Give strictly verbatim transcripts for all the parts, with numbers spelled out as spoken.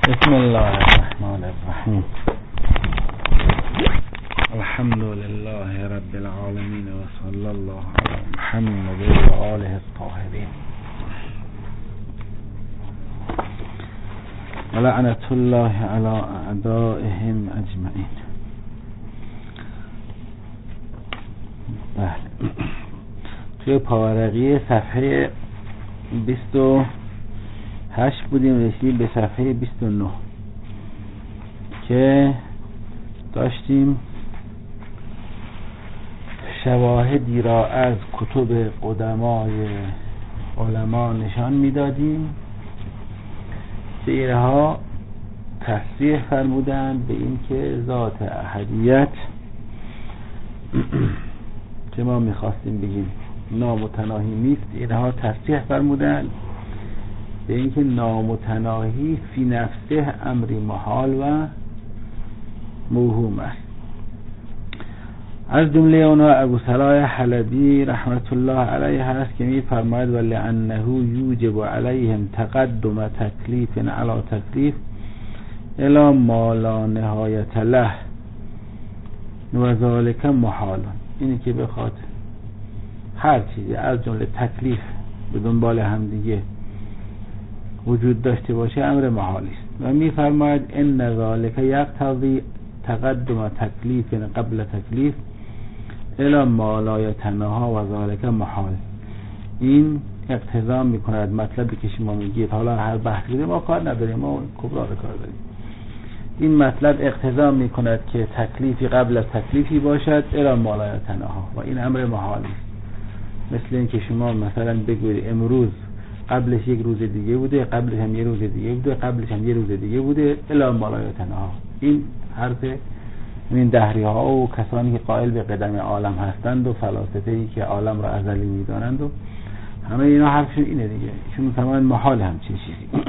بسم الله الرحمن الرحیم. الحمد لله رب العالمین و صلی الله علی محمد و آله الطاهرین و لعنت الله علی اعدائهم اجمعین. بله، توی پاورقی صفحه بیست و هشت بودیم، رسیدیم به صفحه بیست و نه که داشتیم شواهدی را از کتب قدمای علما نشان میدادیم که اینها تصریح فرمودند به این که ذات احدیت که ما میخواستیم بگیم نامتناهی نیست، اینها تصریح فرمودند به اینکه نامتناهی فی نفسه امری محال و موهوم است. از جمله اونها ابو صلاح حلبی رحمت الله علیه هست که می فرماید ولعنه یوجب علیهم تقدم تکلیف علی تکلیف الی ما لا نهایت له و ذالک محال. اینی که بخواد هر چیزی از جمله تکلیف به دنبال هم دیگه وجود داشته باشه امر محالی است. و می فرماید ان ذالک یقتضی تقدم تکلیف قبل تکلیف الی ما لا یتناهی و ذالک محال. این اقتضا می کند مطلبی که شما میگید، حالا هر بحثی ما کار نداریم، ما کبرا رو کار داریم، این مطلب اقتضا می کند که تکلیفی قبل از تکلیفی باشد الی ما لا یتناهی و این امر محالی است. مثل این که شما مثلا بگوید امروز قبلش یک روز دیگه بوده، قبلش هم یه روز دیگه بوده، قبلش هم یه روز دیگه بوده الی ما لا یتناهی. این حرف این دهری ها و کسانی که قائل به قدم عالم هستند و فلاسفه‌ای که عالم را ازلی میدانند و همه اینا حرفشون اینه دیگه، چون تمام محال همچین چیزی.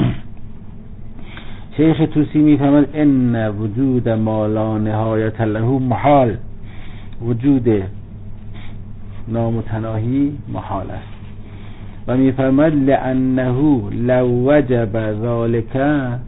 شیخ توسی میفهمد ان وجود ما لا نهایت له محال، وجود نامتناهی محال است. و میفرماید لانه لو وجب ذلك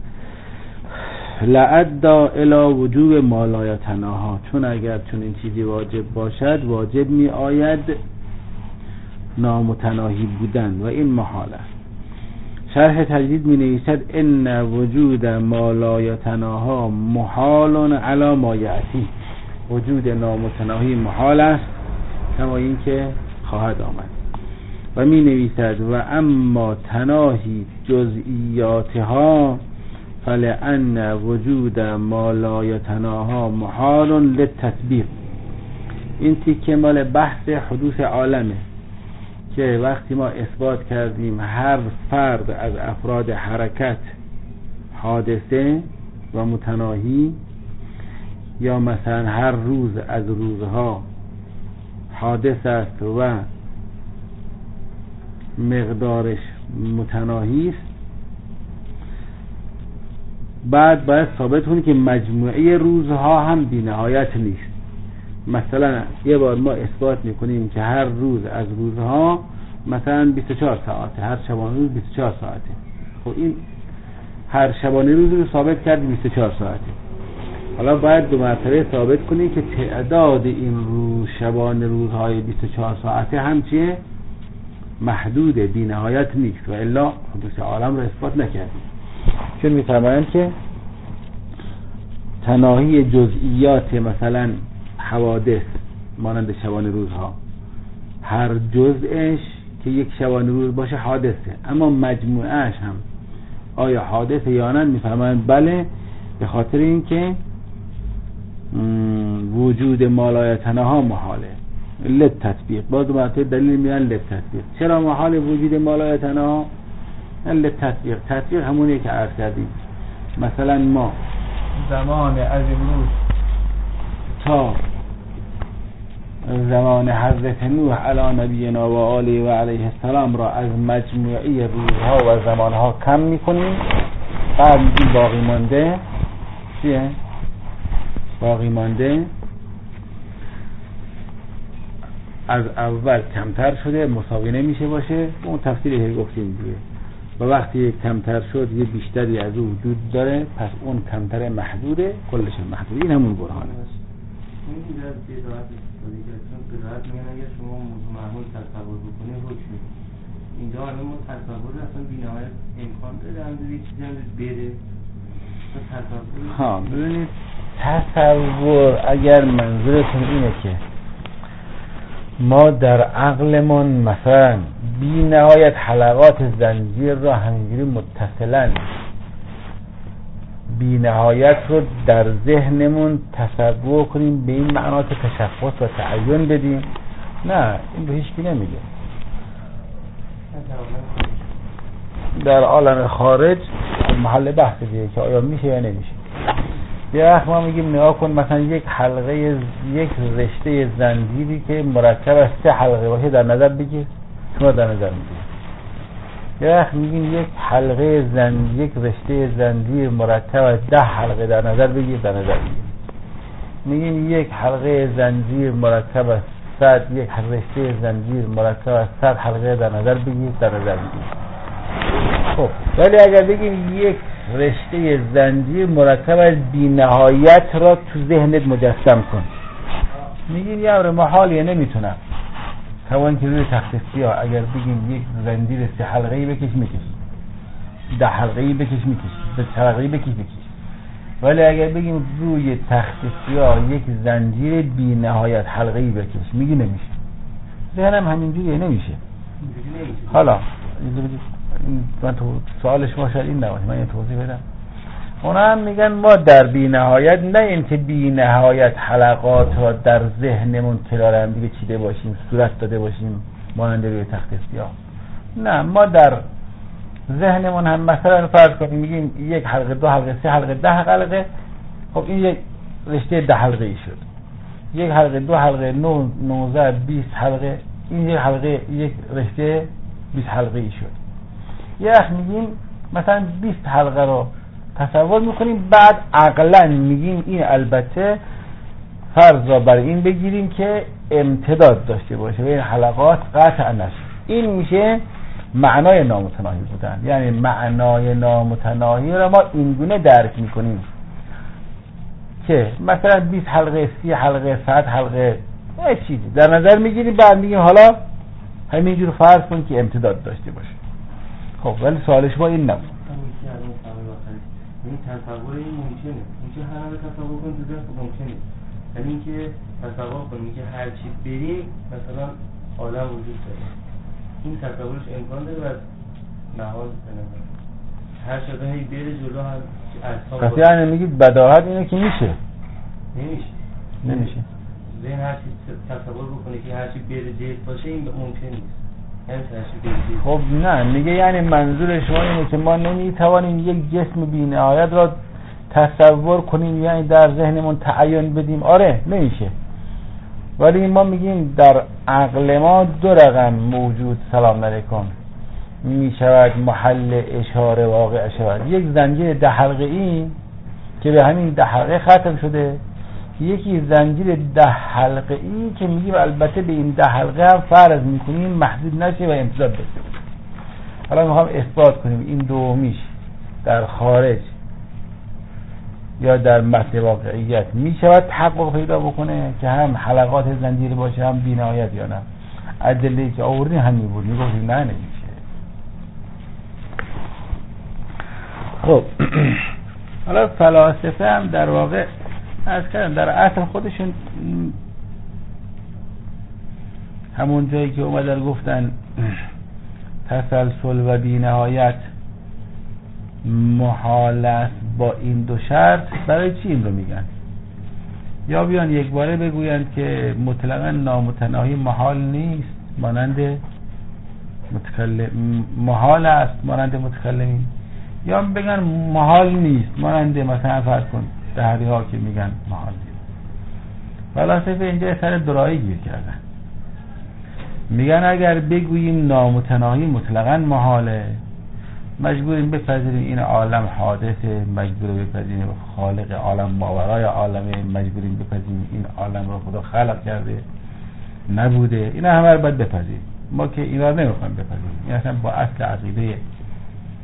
لعدا الى وجوب ما لا یتناهی، چون اگر چون این چیزی واجب باشد واجب می آید نامتناهی بودن و این محال است. شرح تجدید می نویسد ان وجود ما لا یتناهی محال علی ما یأتی، وجود نامتناهی محال است کما این که خواهد آمد. و می نویسد و اما تناهی جزئیاتها فلأن وجود ما لا یتناهی محال للتطبیق. این تیکه مال بحث حدوث عالمه که وقتی ما اثبات کردیم هر فرد از افراد حرکت حادثه و متناهی، یا مثلا هر روز از روزها حادث است و مقدارش متناهی است، بعد باید ثابت کنیم که مجموعه روزها هم بی نهایت نیست. مثلا یه بار ما اثبات میکنیم که هر روز از روزها مثلا بیست و چهار ساعته، هر شبانه روز بیست و چهار ساعته. خب این هر شبانه روز رو ثابت کردیم بیست و چهار ساعته. حالا باید دو مرتبه ثابت کنیم که تعداد این روز شبانه روزهای بیست و چهار ساعته هم چیه؟ محدود بی نهایت نیست و الا حدوث عالم رو اثبات نکردیم. چون می‌فرمایند که تناهی جزئیات مثلا حوادث مانند شبانه روزها، هر جزءش که یک شبانه روز باشه حادثه، اما مجموعهش هم آیا حادثه یا نه؟ می‌فرمایند بله، به خاطر اینکه وجود ما لا یتناهی محاله للتطبیق. باز مرتبه دلیل میان للتطبیق. چرا محال وجود ما لا یتناهی؟ للتطبیق. تطبیق همونیه که عرض کردیم. مثلا ما زمان از امروز تا زمان حضرت نوح علی نبینا و آله و علیه السلام را از مجموعه روزها و زمانها کم میکنیم، بعد میگیم باقی مانده چیه؟ باقی مانده از اول کمتر شده، مساوی نمیشه باشه. اون تفسیری که گفتیم دیگه و وقتی کمتر شد یه بیشتری از او وجود داره، پس اون کمتر محدوده، کلش محدوده. این همون برهانه. این که در بداعت استفاده کرد، چون بداعت میگن اگر شما موضوع معمول تصور بکنی حکم میدید. اینجا الان ما تصور اصلا بی‌نهایت امکان داره همونجوری یه چیزی هم بره تصور. ها ببینید تصور اگر منظورتون اینه که ما در عقلمون مثلا بی نهایت حلقات زنجیر را همینجوری متصلا بی نهایت رو در ذهنمون تصور کنیم به این معنا که تشخص و تعین بدیم، نه این به هیچ کی نمیگه. در عالم خارج محل بحث دیگه که آیا میشه یا نمیشه. یه وقت ما میگیم نگاه کن مثلا یک حلقه یک رشته زنجیری که مرکب از سه حلقه باشه در نظر بگیر، شما در نظر میگیر. یه وقت میگیم یک حلقه زنجیر یک رشته زنجیر مرکب از ده حلقه در نظر بگیر، در نظر بگیر. میگیم یک حلقه زنجیر مرکب از صد یک رشته زنجیر مرکب از صد حلقه در نظر بگیر، در نظر بگیر. خب ولی اگر بگیم یک رشته زنجیر مرکب از بی‌نهایت را تو ذهنت مجسم کن، میگیم یه امر محالیه، نمیتونم. توان که روی تخت سیاه اگر بگیم یک زنجیر سه حلقه‌ای بکش میکش، ده حلقه‌ای بکش میکش، ده حلقه‌ای بکش میکش. ولی اگر بگیم روی تخت سیاه یک زنجیر بی‌نهایت حلقه‌ای بکش، میگی نمیشه. ذهنم همینجوریه، نمیشه. حالا من تو سوال شما شاید این نباشه، من یه توضیح بدم. اونا هم میگن ما در بی نهایت، نه این که بی نهایت حلقات را در ذهنمون کنار هم دیگه چیده باشیم، صورت داده باشیم مانند روی تخت سیاه. نه، ما در ذهنمون هم مثلا فرض کنیم میگیم یک حلقه، دو حلقه، سه حلقه، ده حلقه. خب این یک رشته ده حلقه ای شد. یک حلقه، دو حلقه، نه، نوزده، بیست حلقه. این یک حلقه، یک رشته بیست حلقه ای شد. یه وقت میگیم مثلا بیست حلقه رو تصور میکنیم، بعد عقلا میگیم این البته فرض را بر این بگیریم که امتداد داشته باشه و این حلقات قطع نشه. این میشه معنای نامتناهی بودن. یعنی معنای نامتناهی را ما اینگونه درک میکنیم که مثلا بیست حلقه، سی حلقه، صد حلقه یه چیزی در نظر میگیریم، بعد میگیم حالا همینجور فرض کن که امتداد داشته باشه. خب ولی سوالش با این نبود. این تصور این ممکنه، اینکه هر حال تصور کنیم تو ذهن ممکنه. یعنی اینکه تصور کنیم که هر چی بریم مثلا عالم وجود داره. این تصورش امکان داره و نهاد کنه. هر شده هی بره جلو هم اجسام. پس یعنی میگید بداهت اینه که میشه. نمیشه. نمیشه. ذهن هر چی تصور بکنه که هر چی بره جهت باشه این ممکن نیست. خب نه، میگه یعنی منظور شما اینه که ما نمیتوانیم یک جسم بی‌نهایت را تصور کنیم، یعنی در ذهنمون تعین بدیم. آره نمیشه. ولی ما میگیم در عقل ما دو رقم موجود سلام علیکم میشود محل اشاره واقع شود. یک زنجیر ده حلقه ای که به همین ده حلقه ختم شده، یکی زنجیر ده حلقه ای که میگیم البته به این ده حلقه هم فرض میکنیم محدود نشه و امتداد داشته باشه. حالا میخوام اثبات کنیم این دومیش در خارج یا در متن واقعیت میشود تحقق پیدا بکنه که هم حلقات زنجیر باشه هم بی‌نهایت یا نه. ادله که آوردین همین بود، میگفتیم نه نمیشه. خب حالا فلاسفه هم در واقع از کردم در اصل خودشون همون جایی که اومدن گفتن تسلسل و بی‌نهایت محال است با این دو شرط، برای چی این رو میگن؟ یا بیان یک باره بگویند که مطلقاً نامتناهی محال نیست مانند متکلم، محال است مانند متکلمین، یا بگن محال نیست مانند مثلا فرض کن دهری ها که میگن محال نیست. فلاسفه اینجا سر درایی گیر کردن، میگن اگر بگوییم نامتناهی مطلقاً محاله، مجبوریم بپذیریم این عالم حادثه، مجبوریم بپذیریم خالق عالم ماورای عالمه، مجبوریم بپذیریم این عالم رو خدا خلق کرده نبوده. اینا همه رو باید بپذیریم. ما که اینا رو نمیخوایم بپذیریم، این اصلا با اصل عقیده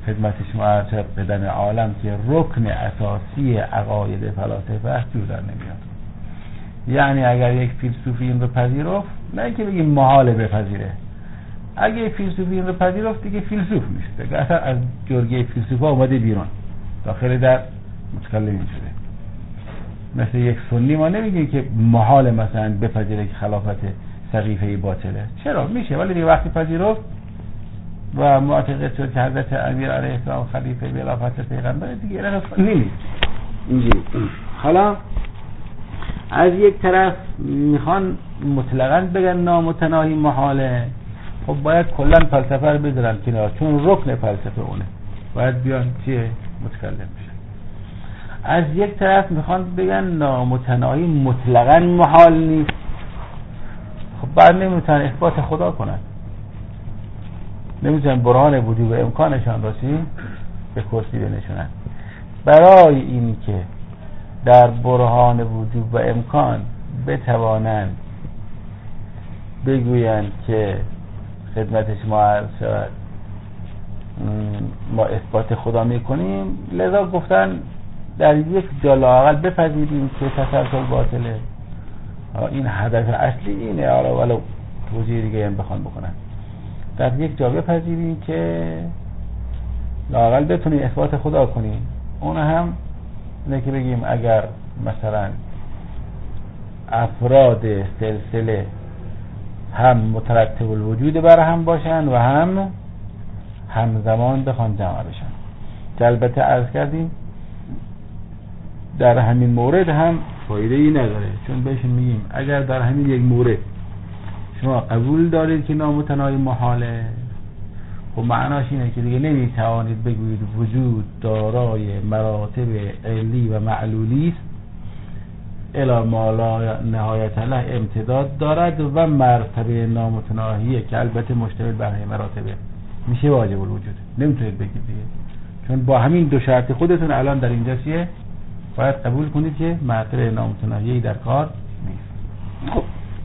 خدمت شما عرض شد قدم عالم که رکن اساسی عقاید فلاسفه است جور در نمیاد. یعنی اگر یک فیلسوفی این رو پذیرفت، نه که بگیم محال بپذیره، اگه یک فیلسوفی این رو پذیرفت دیگه فیلسوف میشه، دیگه اصلا از جرگه فیلسوفا اومده بیرون، داخل در متکلمین شده. مثل یک سنی ما نمیگیم که محال مثلا بپذیره که خلافت سقیفه باطله، چرا میشه، ولی دیگه وقتی پذیرفت و معتقد شد که حضرت امیر علیه السلام خلیفه خلافت پیغمبر، دیگه اینا سنی نیست. اینجوری. حالا از یک طرف میخوان مطلقاً بگن نامتناهی محاله، خب باید کلا فلسفه رو بذارن کنار، چون رکن فلسفه اونه، باید بیان چیه متکلم بشن. از یک طرف میخوان بگن نامتناهی مطلقاً محال نیست، خب بعد نمیتونن اثبات خدا کنن، نمیتونن برهان وجود و امکانشان راستی به کرسی بنشونن. برای این که در برهان وجود و امکان بتوانند بگویند که خدمت شما عرض شود ما اثبات خدا میکنیم، لذا گفتن در یک جا لااقل بپذیریم که تسلسل باطله، این هدف اصلی اینه، حالا ولو توضیح دیگه هم بخوان بکنن، در یک جا بپذیریم که لااقل بتونیم اثبات خدا کنیم. اون هم اینه که بگیم اگر مثلا افراد سلسله هم مترتب الوجود بر هم باشن و هم همزمان بخوان جمع بشن، که البته عرض کردیم در همین مورد هم فایده ای نداره، چون بهشون میگیم اگر در همین یک مورد شما قبول دارید که نامتناهی محاله، خب معناش اینه که دیگه نمیتوانید بگویید وجود دارای مراتب علی و معلولی است الی ما لا نهایت له امتداد دارد و مرتبه نامتناهیه که البته مشتمل بر همه مراتبه، میشه واجب الوجود، نمیتونید بگید دیگه، چون با همین دو شرط خودتون الان در اینجا چیه باید قبول کنید که مرتبه نامتناهی در کار نیست. خب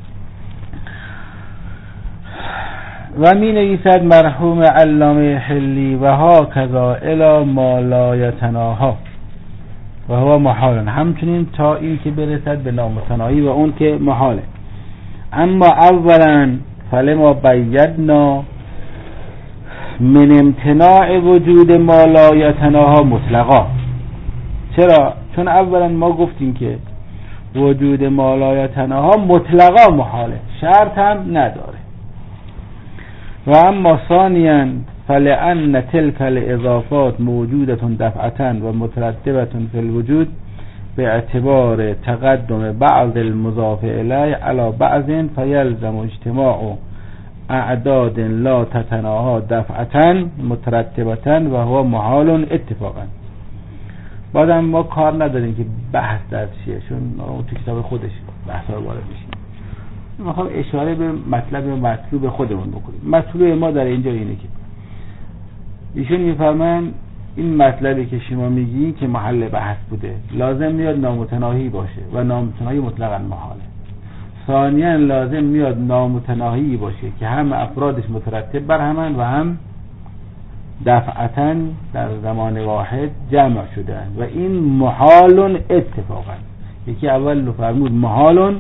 و می نویسد مرحوم علامه حلی و ها کذا الی ما لا یتناها و هو محال، همچنین تا این که برسد به نامتناهی و اون که محاله. اما اولا فلما بیدنا من امتناع وجود ما لا یتناها مطلقا، چرا؟ چون اولا ما گفتیم که وجود ما لا یتناها مطلقا محاله، شرط هم نداره. و اما ثانیا فلأن تلك الاضافات موجودة دفعة و مترتبة في الوجود باعتبار تقدم بعض المضاف الیه على بعض فيلزم اجتماع اعداد لا تتناها دفعة مترتبة و هو محال اتفاقا. بعدم ما کار نداریم که بحث در چیه، چون تو کتاب خودش بحث رو وارد میشیم، میخوام اشاره به مطلب و مطلوب خودمون بکنیم. مطلوب ما در اینجا اینه که ایشون میفرمان این مطلبی که شما میگی که محل بحث بوده لازم میاد نامتناهی باشه و نامتناهی مطلقاً محاله. ثانیاً لازم میاد نامتناهی باشه که هم افرادش مترتب بر همن و هم دفعتاً در زمان واحد جمع شدن و این محال اتفاقاً. یکی اول فرمود محال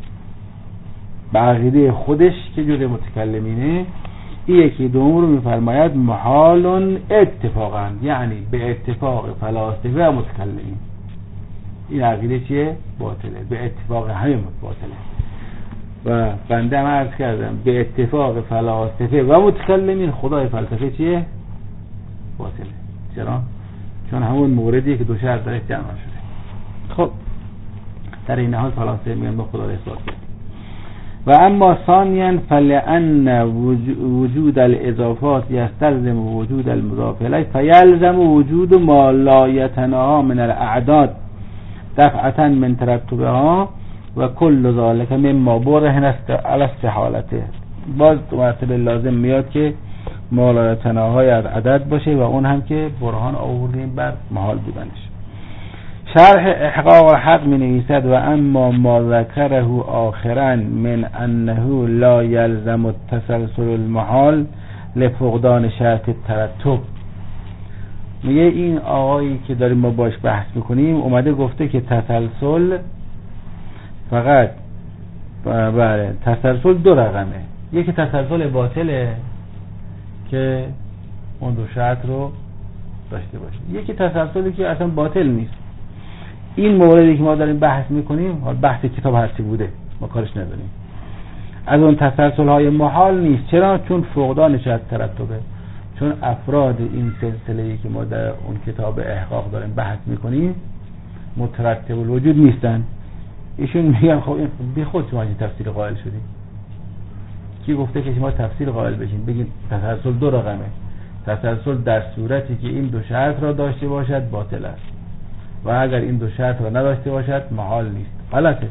به عقیده خودش که جزء متکلمینه، این یکی دوم رو میفرماید محال اتفاقا، یعنی به اتفاق فلاسفه و متکلمین. این عقیده چیه؟ باطله، به اتفاق همه باطله. و بنده هم عرض کردم به اتفاق فلاسفه و متکلمین خدای فلسفه چیه؟ باطله. چرا؟ چون همون موردی که دو شرط درش جمع شده. خب در این حال فلاسفه میگن با خدا رو اثبات کرد. و اما ثانیا فلأن وجود الاضافات یستلزم وجود المضاف الیه فیلزم وجود ما لا یتناها من الاعداد دفعة من ترتبها و کل ذلك مما برهن است علی استحالته. باز دو مرتبه لازم میاد که ما لا یتناهای از عدد باشه و اون هم که برهان آوردیم بر محال بودنش. شرح احقاق الحق می نویسد و اما ما ذکره آخرا من انه لا یلزم التسلسل المحال لفقدان شرط الترتب میگه این آقایی که داریم ما باش بحث میکنیم اومده گفته که تسلسل فقط بله تسلسل دو رقمه، یکی تسلسل باطله که اون دو شرط رو داشته باشه، یکی تسلسلی که اصلا باطل نیست. این موردی که ما داریم بحث میکنیم بحث کتاب هستی بوده، ما کارش نداریم. از اون تسلسل های محال نیست. چرا؟ چون فقدانش از ترتبه، چون افراد این سلسله‌ای که ما در اون کتاب احقاق داریم بحث میکنیم مترتب الوجود نیستن. ایشون میگن خب این بی خود شما این تفسیر قائل شدیم. کی گفته که شما تفسیر قائل بشین؟ بگید تسلسل دو رقمه. تسلسل در صورتی که این دو شرط را داشته باشد باطل است و اگر این دو شرط را نداشته باشد محال نیست. غلطه.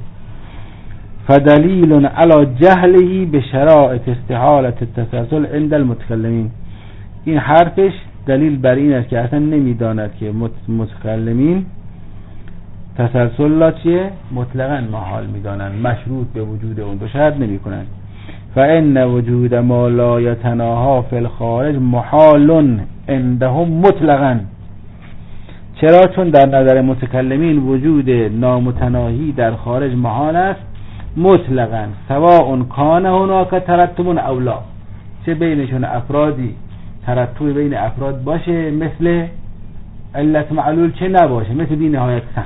فدلیل علی جهله به شرائط استحالة التسلسل عند المتکلمین. این حرفش دلیل بر این است که اصلا نمیداند که متکلمین تسلسل لا چیه؟ مطلقاً محال میدانند، مشروط به وجود اون دو شرط نمی کنند. فإن وجود ما لا يتناها في الخارج محال عندهم مطلقاً. چرا؟ چون در نظر متکلمین وجود نامتناهی در خارج محال است مطلقاً، سواء کان هناک ترتب او لا، چه بینشون افرادی ترتب بین افراد باشه مثل علت معلول چه نباشه مثل بی نهایت سنگ.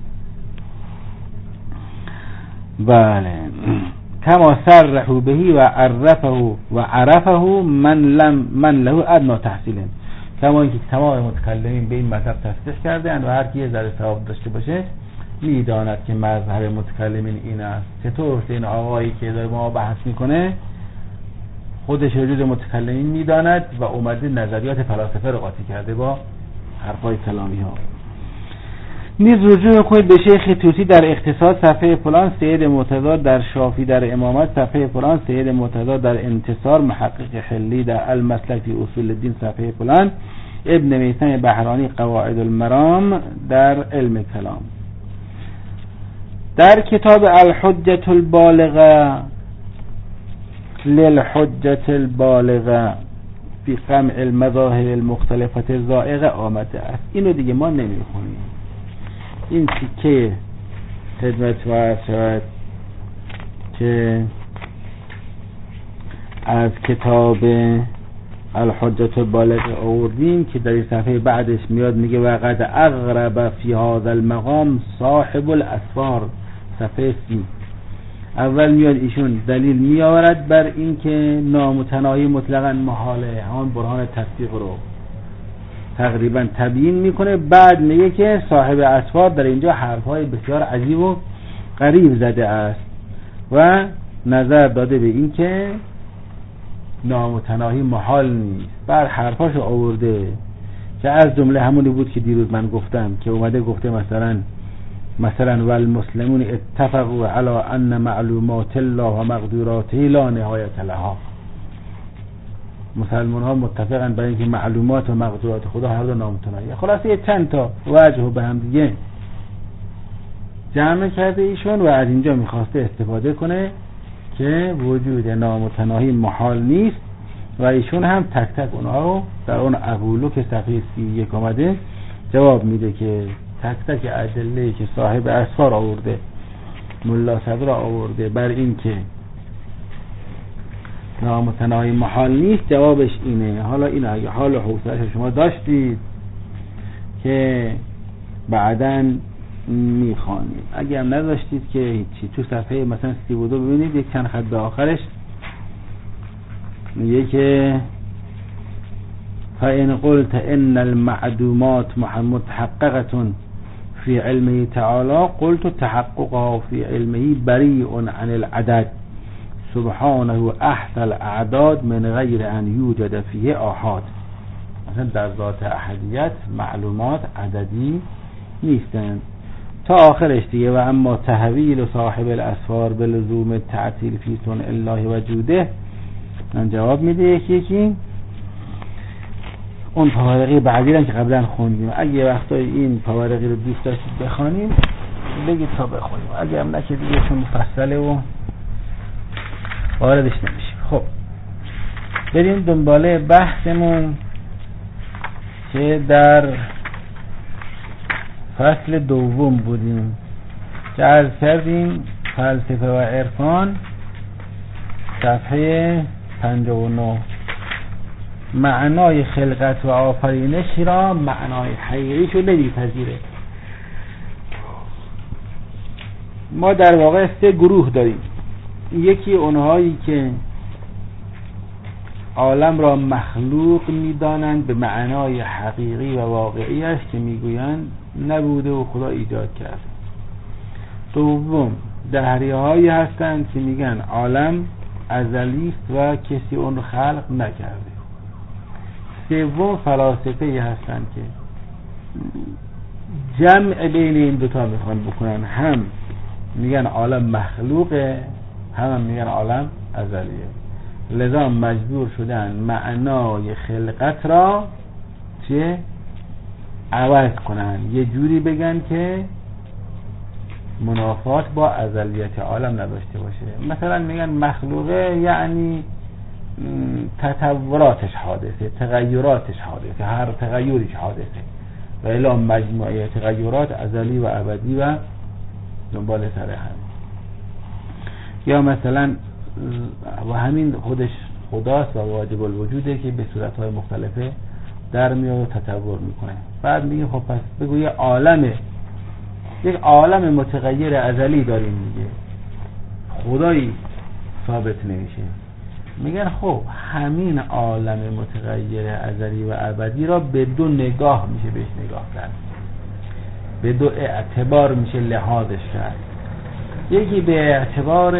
بله کما صرحوا بهی و عرفه و عرفه من لم من له ادنی تحصیل، کما اینکه تمام متکلمین به این مطلب تصدیق کردند و هر کی ذره ثواب داشته باشه میداند که مذهب متکلمین این است. چطور این آقایی که داره ما بحث میکنه خودش وجود متکلمین میداند و اومده نظریات فلاسفه رو قاطی کرده با حرفای کلامی ها. نیز رجوع کنید به شیخ طوسی در اقتصاد صفحه فلان، سید مرتضی در شافی در امامت صفحه فلان، سید مرتضی در انتصار، محقق حلی در المسلک فی اصول الدین صفحه فلان، ابن میثم بحرانی قواعد المرام در علم کلام. در کتاب الحجة البالغه للحجة البالغه فی قمع المذاهب المختلفة الزائغه آمده است. اینو دیگه ما نمیخونیم. این تیکه خدمت و شاید که از کتاب الحجة البالغه آوردیم که در این صفحه بعدش میاد میگه وقد اغرب فی هذا المقام صاحب الاسفار، صفحه سی. اول میاد ایشون دلیل میآورد بر این که نامتناهی مطلقاً محاله، همون برهان تصدیق رو تقریبا تبیین میکنه. بعد میگه که صاحب اسفار در اینجا حرفهای بسیار عجیب و غریب زده است و نظر داده به این که نامتناهی محال نیست. بعد حرفاشو آورده که از جمله همونی بود که دیروز من گفتم که اومده گفته مثلا مثلا والمسلمون اتفقوا علی ان معلومات الله و مقدوراته لا نهایت لها. مسلمان ها متفقن برای اینکه معلومات و مقدورات خدا هر دو نامتناهیه. خلاصه یه چند تا وجه به هم دیگه جمع کرده ایشون و از اینجا میخواسته استفاده کنه که وجود نامتناهی محال نیست و ایشون هم تک تک اونها رو در اون اقولو که صفحه سی و یک آمده جواب میده که تک تک ادله‌ای که صاحب اسفار آورده، ملا صدر آورده بر این که نامتناهی محال نیست، جوابش اینه. حالا این اگه حال حوصله‌اش شما داشتید که بعداً میخوانید، اگه هم نداشتید که هیچی. تو صفحه مثلا سی و دو ببینید یک چند خط به آخرش میگه که فإن قلت ان المعدومات متحققة في علمه تعالى قلت تحققها في علمه بريء عن العدد سبحانه احصى الاعداد من غیر ان یوجد فیه آحاد. مثلا در ذات احدیت معلومات عددی نیستند تا آخرش دیگه. و اما تحویل صاحب الاسفار به لزوم تعطیل فی صنع الله وجوده، من جواب میده یکی یکی. اون پاورقی بعدی رو که قبلا خوندیم، اگه وقتای این پاورقی رو دوست داشتید بخوانیم بگید تا بخونیم، اگه هم نه که دیگه چون مفصله و واردش نمیشیم. خب بریم دنباله بحثمون که در فصل دوم بودیم که عرض کردیم فلسفه و عرفان صفحه پنجاه و نه معنای خلقت و آفرینش را معنای حقیقیشو نمیپذیره. ما در واقع سه گروه داریم. یکی اونهایی که عالم را مخلوق میدانند به معنای حقیقی و واقعی است که میگویند نبوده و خدا ایجاد کرد. دوم دهریه هایی هستند که میگن عالم ازلی است و کسی اون رو خلق نکرده. سوم فلاسفه هستند که جمع بین این دوتا میخوان بکنن، هم میگن عالم مخلوقه، هم, هم میگن عالم ازلیه. لذا مجبور شدن معنای خلقت را چه عوض کنن، یه جوری بگن که منافات با ازلیت عالم نداشته باشه. مثلا میگن مخلوقه یعنی تطوراتش حادثه، تغییراتش حادثه، هر تغییرش حادثه، و الا مجموعه تغییرات ازلی و ابدی و دنبال سر هم. یا مثلا و همین خودش خداست و واجب الوجوده که به صورتهای مختلفه در میاد و تطور میکنه. بعد میگه خب پس بگو یه عالمه، یک عالم متغیر ازلی داریم، میگه خدایی ثابت نمیشه. میگن خب همین عالم متغیر ازلی و ابدی را به دو نگاه میشه بهش نگاه کرد، به دو اعتبار میشه لحاظش کرد. یکی به اعتبار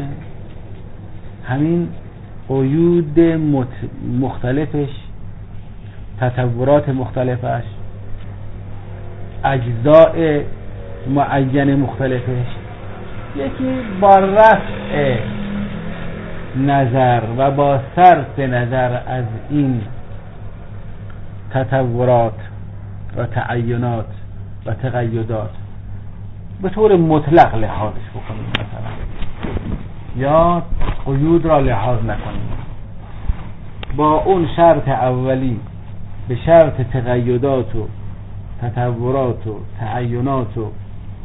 همین قیود مختلفش، تطورات مختلفش، اجزاء معین مختلفش. یکی با رفع نظر و با صرف نظر از این تطورات و تعینات و تقیدات به طور مطلق لحاظش بکنیم، مثلا یا قیود را لحاظ نکنیم. با اون شرط اولی به شرط تقیدات و تطورات و تعینات و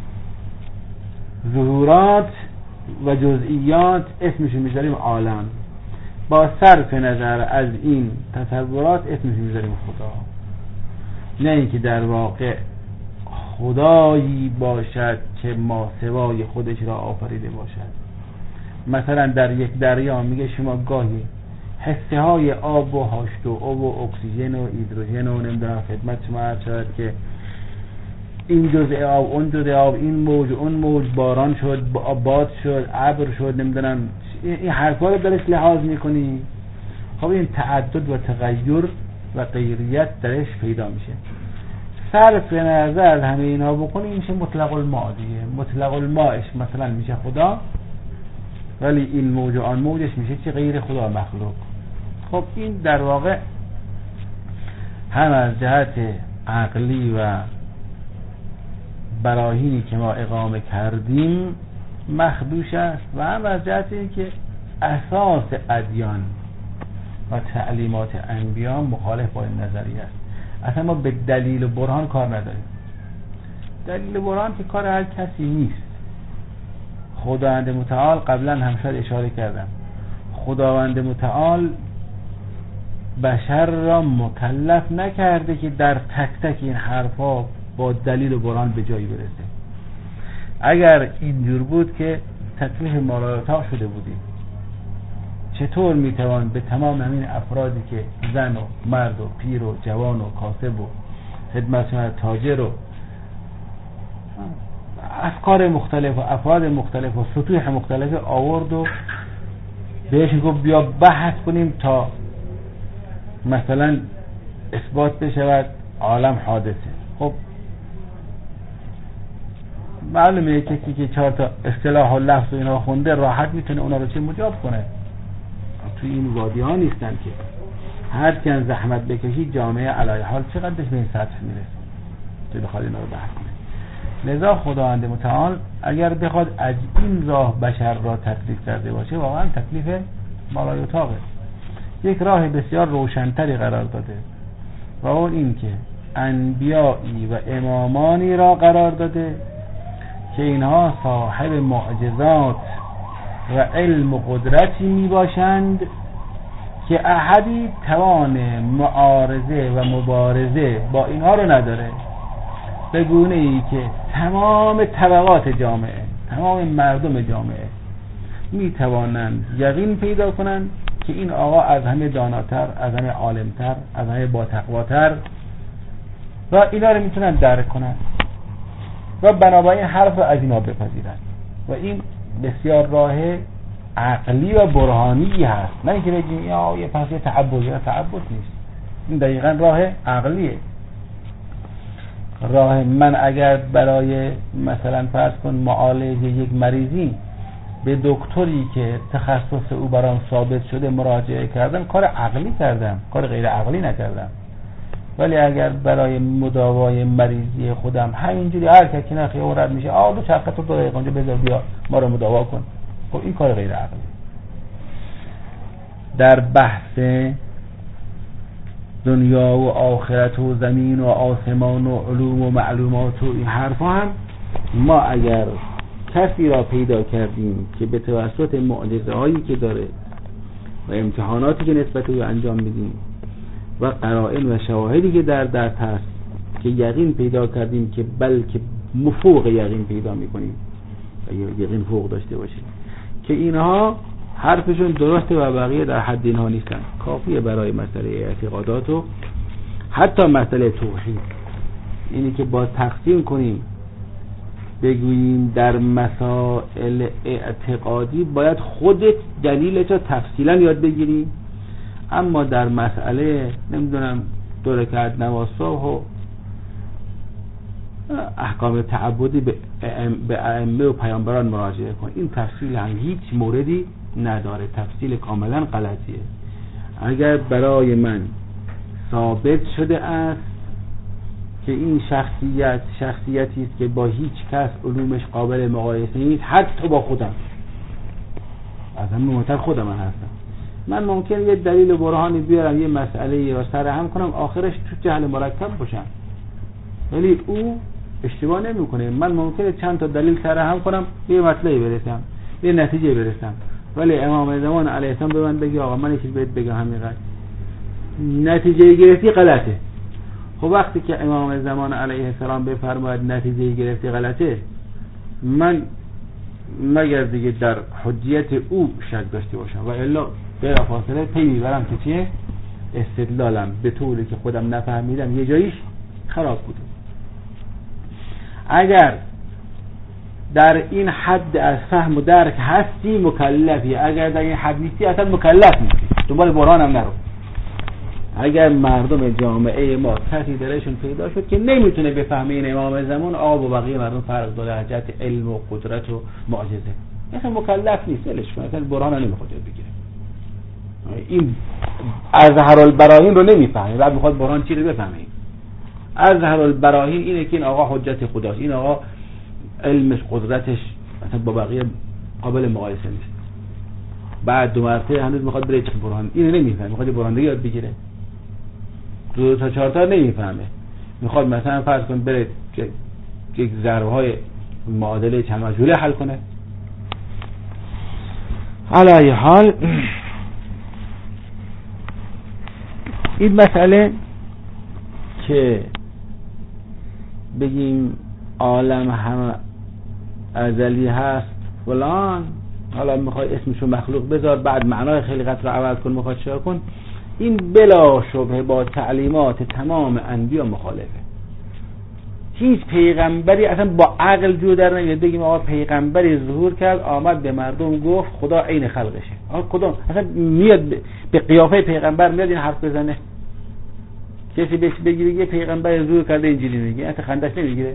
ظهورات و جزئیات اسمشو میذاریم عالم. با صرف نظر از این تصورات اسمشو میذاریم خدا. نه اینکه در واقع خدایی باشد که ماسوای خودش را آفریده باشد. مثلا در یک دریا میگه شما گاهی حسه های آب و هاشت و آب و اکسیژن و هیدروژن و نمیدونم خدمت شما عرض شد که این جزء آب، اون جزء آب، این موج، اون موج، باران شد، باد شد، ابر شد، نمیدونم این حرفا رو درش لحاظ میکنی. خب این تعدد و تغییر و غیریت درش پیدا میشه. صرف نظر همه اینا بکنی میشه مطلق الماء دیگه. مطلق الماءش مثلا میشه خدا، ولی این موج و آن موجش میشه چه غیر خدا، مخلوق. خب این در واقع هم از جهت عقلی و براهینی که ما اقامه کردیم مخدوش است، و هم از جهت این که اساس ادیان و تعلیمات انبیا مخالف با این نظریه است. اصلا ما به دلیل و برهان کار نداریم. دلیل و برهان که کار هر کسی نیست. خداوند متعال قبلا هم شاید اشاره کردم، خداوند متعال بشر را مکلف نکرده که در تک تک این حرفا با دلیل و برهان به جایی برسه. اگر اینجور بود که تکلیف مالایاتا شده بودیم. چطور میتوان به تمام همین افرادی که زن و مرد و پیر و جوان و کاسب و خدمتشون تاجر و افکار مختلف و افراد مختلف و سطوح مختلف آورد و بهش گفت بیا بحث کنیم تا مثلا اثبات بشود عالم حادثه. خب معلومه کسی که چهار تا اصطلاح و لفظ و اینا خونده راحت میتونه اونا رو چه مجاب کنه. توی این وادی ها نیستن که هر چند زحمت بکشی جامعه علای حال چقدرش به این سطح میرسه تو بخواد اینا رو بحث کنه. لذا خداوند متعال اگر بخواد از این راه بشر را تکلیف کرده باشه واقعا تکلیف بالای اتاقه. یک راه بسیار روشنتری قرار داده. و اون این که انبیایی و امامانی را قرار داده که اینها صاحب معجزات و علم و قدرتی می باشند که احدی توان معارضه و مبارزه با اینها رو نداره، به گونه ای که تمام طبقات جامعه، تمام مردم جامعه می توانند یقین پیدا کنند که این آقا از همه داناتر، از همه عالمتر، از همه با تقواتر و اینا رو میتونن درک کنن و بنابراین حرف از اینا بپذیرن و این بسیار راه عقلی و برهانی هست، نه اینکه بگیم یا یه پس یه تعبد یا تعبد نیست. این دقیقا راه عقلیه. راه من اگر برای مثلا فرض کن معالجه یک مریضی به دکتری که تخصص او برام ثابت شده مراجعه کردم، کار عقلی کردم، کار غیر عقلی نکردم. ولی اگر برای مداوای مریضی خودم همینجوری هر کسی نخیه و رد میشه آه دو چرخه تو دو دقیقه اونجا بذار بیا ما رو مداوا کن، خب این کار غیر عقلی. در بحث دنیا و آخرت و زمین و آسمان و علوم و معلومات و این حرفا هم ما اگر کسی را پیدا کردیم که به توسط معجزه هایی که داره و امتحاناتی که نسبت به انجام میدیم و قرائن و شواهدی که در دست هست که یقین پیدا کردیم که بلکه مفوق یقین پیدا میکنیم و یقین فوق داشته باشیم که اینها حرفشون درسته و بقیه در حد اینها نیستن، کافیه برای مسئله اعتقادات و حتی مسئله توحید. اینی که با تقسیم کنیم بگوییم در مسائل اعتقادی باید خودت دلیلش رو تفصیلا یاد بگیری، اما در مسئله نمیدونم دو رکعت نماز صبح و احکام تعبدی به ائمه و پیامبران مراجعه کن، این تفصیل هم هیچ موردی نداره، تفصیل کاملا غلطیه. اگر برای من ثابت شده است که این شخصیت شخصیتی است که با هیچ کس علومش قابل مقایسه نیست، حتی با خودم، از همه مهمتر خودم من هستم، من ممکن یه دلیل برهانی بیارم یه مسئله را سرهم کنم آخرش تو جهل مرکب باشم، ولی او اشتباه نمیکنه. من ممکنه چند تا دلیل سرهم کنم یه مطلبی برسم، یه نتیجه برسم، ولی امام زمان علیه السلام به من بگی آقا من یکی بهت بگم همینقدر، نتیجه گرفتی غلطه. خب وقتی که امام زمان علیه السلام بفرماید نتیجه گرفتی غلطه، من مگر دیگه در حجیت او شک داشته باشم و الا بلا فاصله پی میبرم که چیه استدلالم به طوری که خودم نفهمیدم یه جاییش خراب بوده. اگر در این حد از فهم و درک هستی مکلفی، اگر در این حد نیستی اصلا مکلف نیستی، دنبال برهان هم نرو. اگر مردم جامعه ما کسی درشون پیدا شد که نمیتونه بفهمه این امام زمان آب و بقیه مردم فرق داره از جهت علم و قدرت و معجزه، اصلا مکلف نیست، ولش کن، اصلا برهان نمیخواد بگیره. این اظهر البراهین رو نمیفهمه، بعد میخواد برهان چی رو بفهمه. اظهر البراهین اینه که این آقا حجت خداست، این آقا علمش قدرتش مثلا با بقیه قابل مقایسه نیست، بعد دو مرتبه هنوز میخواد بره چه برهان، اینو نمیفهمه، میخواد برهان دیگه یاد بگیره، دو تا چهار تا نمیفهمه، میخواد مثلا فرض کن بره یک ضرب های معادله چند مجهوله حل کنه. علی حال این مسئله که بگیم عالم هم ازلی هست فلان، حالا میخوای اسمشو مخلوق بذار بعد معنای خلقت رو عوض کن میخواد چرا کن، این بلا شبه با تعلیمات تمام انبیا مخالفه. هیچ پیغمبری اصلا با عقل جور در نمیاد بگیم آقا پیغمبری ظهور کرد آمد به مردم گفت خدا عین خلقشه، آقا کدوم اصلا میاد به قیافه پیغمبر میاد این حرف بزنه؟ کسی بهش بگیره یه پیغمبر ظهور کرده اینجوری میگه اصلا خندش نمیگیره؟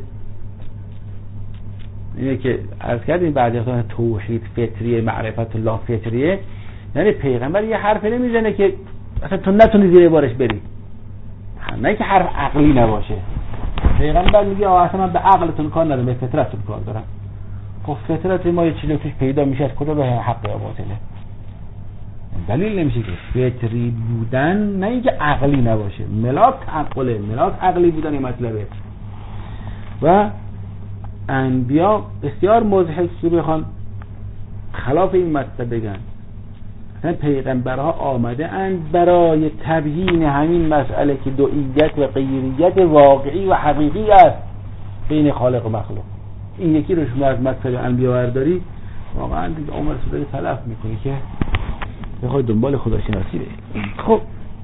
اینه که عرض کردیم بعضی وقتا توحید فطریه، معرفت الله فطریه، یعنی پیغمبر یه حرفی نمیزنه که اصلا تو نتونی زیر بارش بری، نه که حرف عقلی نباشه. پیغمبر میگه آقا اصلا من به عقلتون کار ندارم، به فطرتتون کار دارم. خب فطرت ما یه چیزی توش پیدا میشه، از کجا به حق یا باطله؟ دلیل نمیشه که فطری بودن نه اینکه عقلی نباشه، ملاک عقله، ملاک عقلی بودن این مطلبه. و انبیا بسیار مضحک که بخوان خلاف این مطلب بگن. مثلا پیغمبرها آمده اند برای تبیین همین مسئله که دوئیت و غیریت واقعی و حقیقی است بین خالق و مخلوق. این یکی رو شما از مطلب انبیا برداری واقعا دیگه عمر سوده تلف میکنی که بخوای دنبال خداشناسی بری. خب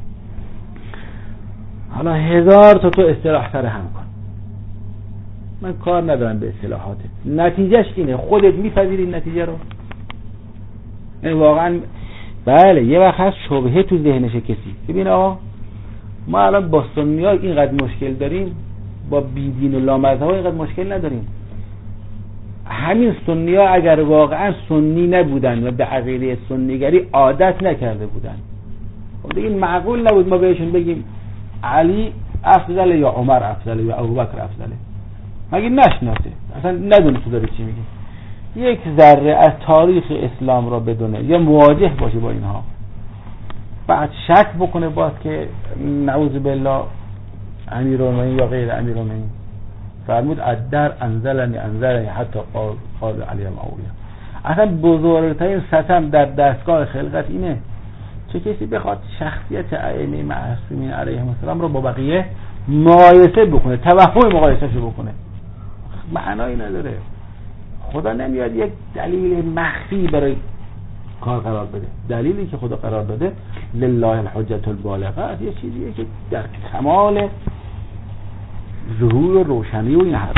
حالا هزار تا تو اصطلاح سر هم کن، من کار ندارم به اصطلاحاتت، نتیجهش اینه خودت میپذیری این نتیجه رو. این واقعا بله یه وقت هست شبهه تو ذهنش کسی. ببین آقا ما الان با سنی‌ها اینقدر مشکل داریم، با بیدین و لامذهب‌ها اینقدر مشکل نداریم. همین سنی‌ها اگر واقعا سنی نبودن و به عقیده سنیگری عادت نکرده بودن، خب دیگه معقول نبود ما بهشون بگیم علی افضل یا عمر افضل یا ابوبکر افضل. مگه نشناسه؟ اصلا ندونه تو داره چی میگه. یک ذره از تاریخ اسلام را بدونه یا مواجه باشه با اینها، بعد شک بکنه باز که نعوذ بالله امیرالمومنین یا غیر امیرالمومنین فرمود الدر انزلنی انزلنی حتی قال قال علی معاویه. اصلا بزرگترین ستم در دستگاه خلقت اینه چه کسی بخواد شخصیت ائمه معصومین علیهم السلام رو با بقیه مقایسه بکنه، توهم مقایسه‌شو بکنه، معنایی نداره. خدا نمیاد یک دلیل مخفی برای کار قرار بده. دلیلی که خدا قرار داده لله الحجت البالغه است، یه چیزیه که در کمال ظهور و روشنی و این حرف.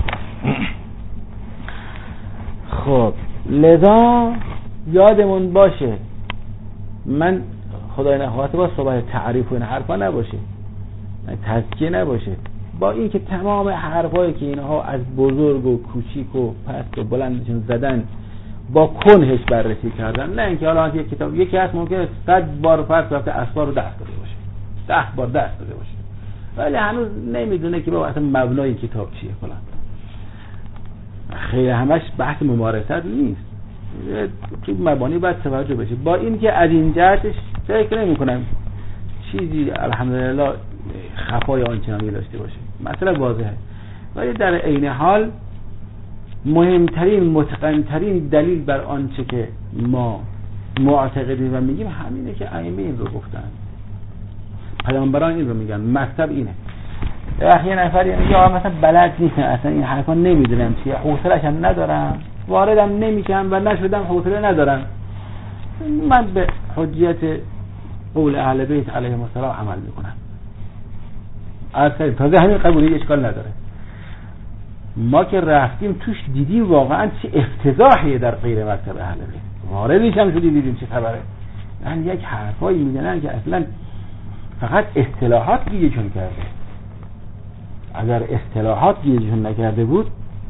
خب لذا یادمون باشه، من خدای نخواسته با صحبت تعریف و این حرفا نباشه، تزکیه نباشه، با این که تمام حرفایی که اینها از بزرگ و کوچیک و پست و بلندشون زدن با کنهش بررسی کردن. نه اینکه حالا یک کتاب یکی هست ممکنه صد بار فرض رفته اسوار رو دست داده باشه، ده بار دست داده باشه، ولی هنوز نمیدونه که بابا اصلا مبنای کتاب چیه فلان. خیلی همش بحث ممارست نیست، تو مبانی باید توجه بشه. با این که از این جهتش فکر نمی کنم چیزی الحمدلله خفای آنچنانی داشته باشه، مسئله واضحه. ولی در عین حال مهمترین متقنترین دلیل بر آنچه که ما معتقدیم و میگیم همینه که ائمه این رو گفتن، پیامبران این رو میگن، مکتب اینه. یه نفری میگه آقا مثلا بلد نیستم، اصلا این حرفا نمیدونم چیه، حوصله‌اش هم ندارم، واردم نمیشم و نشدم، حوصله ندارم. من به حجیت قول اهل بیت علیهم السلام عمل میکنم. اصلا تازه همین قبولی اشکال نداره. ما که رفتیم توش دیدیم واقعا چه افتضاحیه در غیر مکتب اهل بیت. واردش هم شدیم دیدیم چه خبره. یعنی یک حرفایی میزنن که اصلا فقط اصطلاحات گیجشون کرده. اگر اصطلاحات گیجشون نکرده بود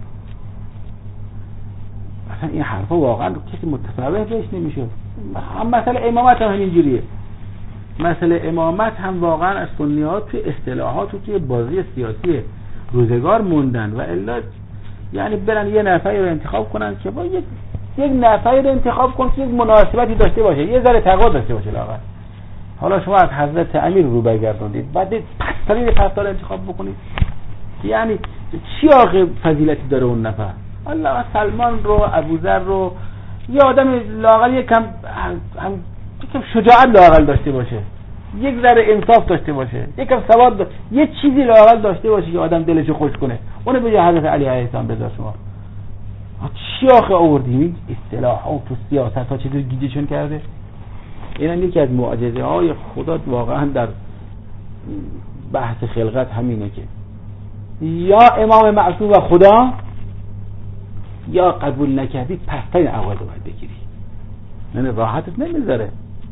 اصلا این حرفا واقعا کسی متفاوت بهش نمیشد. هم مسئله امامت هم همین جوریه. مسئله امامت هم واقعا از سنی‌ها توی اصطلاحات و توی بازی سیاسی روزگار موندن و الا یعنی برن یه نفری رو انتخاب کنن که با یک یک نفری رو انتخاب کن که یک مناسبتی داشته باشه، یه ذره تقوا داشته باشه لااقل. حالا شما از حضرت امیر رو برگردوندید بعد پستری پستار انتخاب بکنید، یعنی چی آخه فضیلتی داره اون نفر؟ الله سلمان رو، ابوذر رو، یه آدم لااقل یکم هم یکم شجاعت لااقل داشته باشه، یک ذره انصاف داشته باشه، یکم ثواب داشته، یه چیزی لااقل داشته باشه که آدم دلشو خوش کنه. اونو به جای حضرت علی علیه السلام بذار. شما چی آخه آوردیم این اصطلاحات تو سیاست ها چطور گیجشون کرده؟ این هم یکی از معجزه های خدا واقعا در بحث خلقت همینه که یا امام معصوم و خدا یا قبول نکردی پستین اول رو باید بگیری، یعنی راحتت نمیذاره.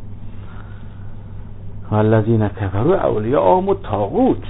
والذین کفروا اولیاءهم الطاغوت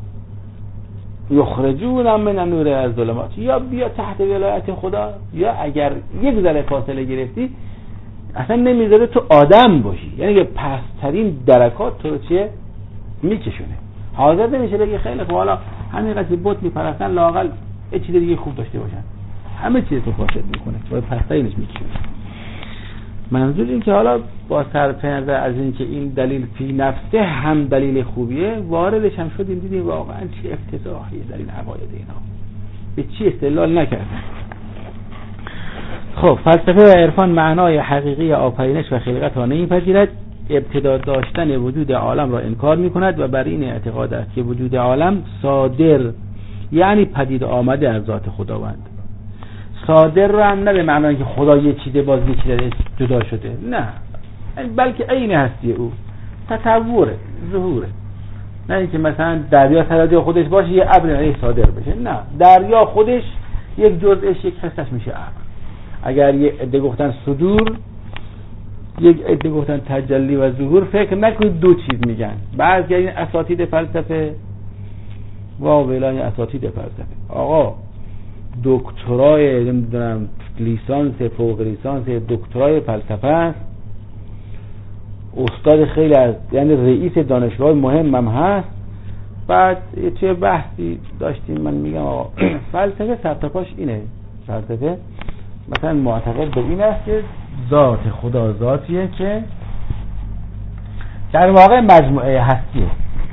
یخرجون من النور از ظلمات. یا بیا تحت ولایت خدا، یا اگر یک ذره فاصله گرفتی اصلا نمیذاره تو آدم باشی، یعنی که پسترین درکات تو رو چیه میکشونه. حاضر نمیشه بگی خیلی خب حالا همین قضیه بت میپرستن لااقل یه چیز دیگه خوب داشته باشن، همه چیز تو فاسد میکنه، باید پسترینش میکشونه. منظور این که حالا با صرف نظر از این که این دلیل فی نفسه هم دلیل خوبیه، واردش هم شدیم دیدیم واقعا چه افتضاحیه در این عقاید اینا، به چی استدلال نکردن. خب فلسفه و عرفان معنای حقیقی آفرینش و خلقت را نمی‌پذیرد، ابتدا داشتن وجود عالم را انکار می‌کند و بر این اعتقاد است که وجود عالم صادر یعنی پدید آمده از ذات خداوند. صادر رو هم نه به معنای که خدا یه چیزه باز یه چیزه جدا شده، نه، بلکه عین هستی او، تطوره، ظهوره. نه اینکه مثلا دریا سر خودش باشه یه ابر علیه صادر بشه، نه، دریا خودش یک جزءش یک حصش میشه ابر. اگر یه عده گفتن صدور، یک عده گفتن تجلی و ظهور، فکر نکنید دو چیز میگن. بعضی این اساتید فلسفه واقعا اساتید فلسفه آقا دکترای نمیدونم لیسانس فوق لیسانس دکترای فلسفه است، استاد خیلی از یعنی رئیس دانشگاه مهم هم هست. بعد چه بحثی داشتیم من میگم آقا فلسفه سر تا پاش اینه، فلسفه مثلا معتقد به این است که ذات خدا ذاتیه که در واقع مجموعه هستیه.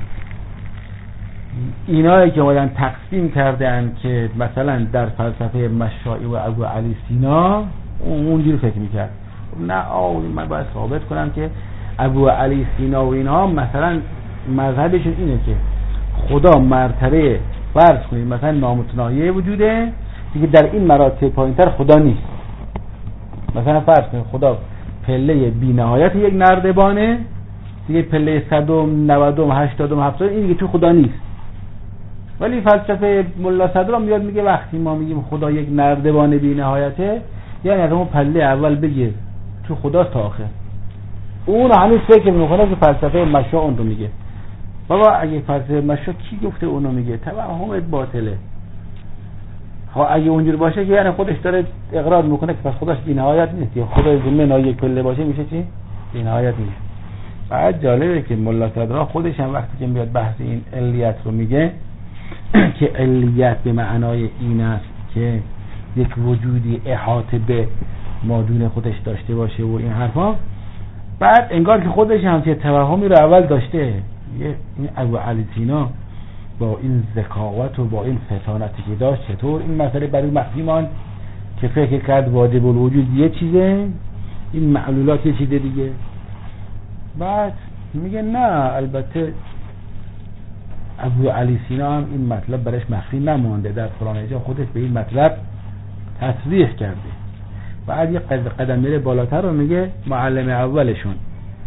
اینایی که اومدن تقسیم کردن که مثلا در فلسفه مشائی و ابو علی سینا اونجوری فکر میکرد، نه آه من باید ثابت کنم که ابو علی سینا و اینها مثلا مذهبشون اینه که خدا مرتبه فرض کنید مثلا نامتناهی وجوده دیگه، در این مراتب پایینتر خدا نیست. مثلا فرض کنید خدا پله بی نهایت یک نردبانه دیگه، پله صد و نود و هشتاد و هفتاد این دیگه تو خدا نیست. ولی فلسفه ملا صدرا میاد میگه وقتی ما میگیم خدا یک نردبان بی نهایته یعنی از اون پله اول بگیر تو خدا تا آخر. اون هنوز فکر میکنه که فلسفه مشا اون رو میگه. بابا اگه فلسفه مشا کی گفته اونو میگه؟ توهمت باطله. ها اگه اونجوری باشه که یعنی خودش داره اقرار میکنه که پس خداش بی نهایت نیست، یا خدا زمین یک کله باشه میشه چی؟ بی نهایت نیست. بعد جالبه که ملا صدرا خودش هم وقتی که میاد بحث این علیت رو میگه که علیت به معنای این است که یک وجودی احاطه به مادون خودش داشته باشه و این حرفا، بعد انگار که خودش هم چه توهمی رو اول داشته. یه این ابو علی سینا با این ذکاوت و با این فطانتی که داشت چطور این مسئله برای مخفی ماند که فکر کرد واجب الوجود یه چیزه، این معلولات یه چیزه دیگه. بعد میگه نه، البته ابو علی سینا هم این مطلب برایش مخفی نمونده، در فلان جا خودش به این مطلب تصریح کرده. بعد یه قدم میره بالاتر رو میگه معلم اولشون،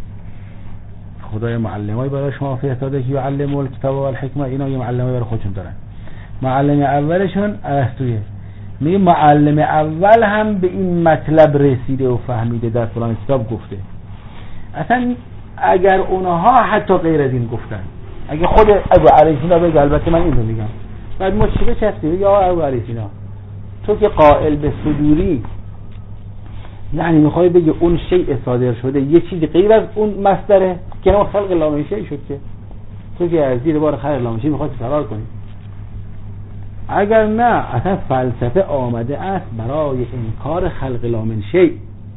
خدای معلمای برای شما فرستاده که یعلم الکتاب و الحکمه، اینا یه معلمای برای خودشون دارن. معلم اولشون ارسطوئه، میگه معلم اول هم به این مطلب رسیده و فهمیده، در فلان کتاب گفته. اصلا اگر اونها حتی غیر از این گفتن، اگه خود ابو علی سینا بگه، البته من این رو میگم، بعد مشکل چستی یا ابو علی سینا تو که قائل به صدوری، یعنی میخوای بگه اون شیء صادر شده یه چیزی غیر از اون مصدره که نه خلق لامشی شد، که تو که از زیر بار خلق لامشی میخوای فرار کنی. اگر نه اصلا فلسفه آمده است برای انکار خلق لامشی،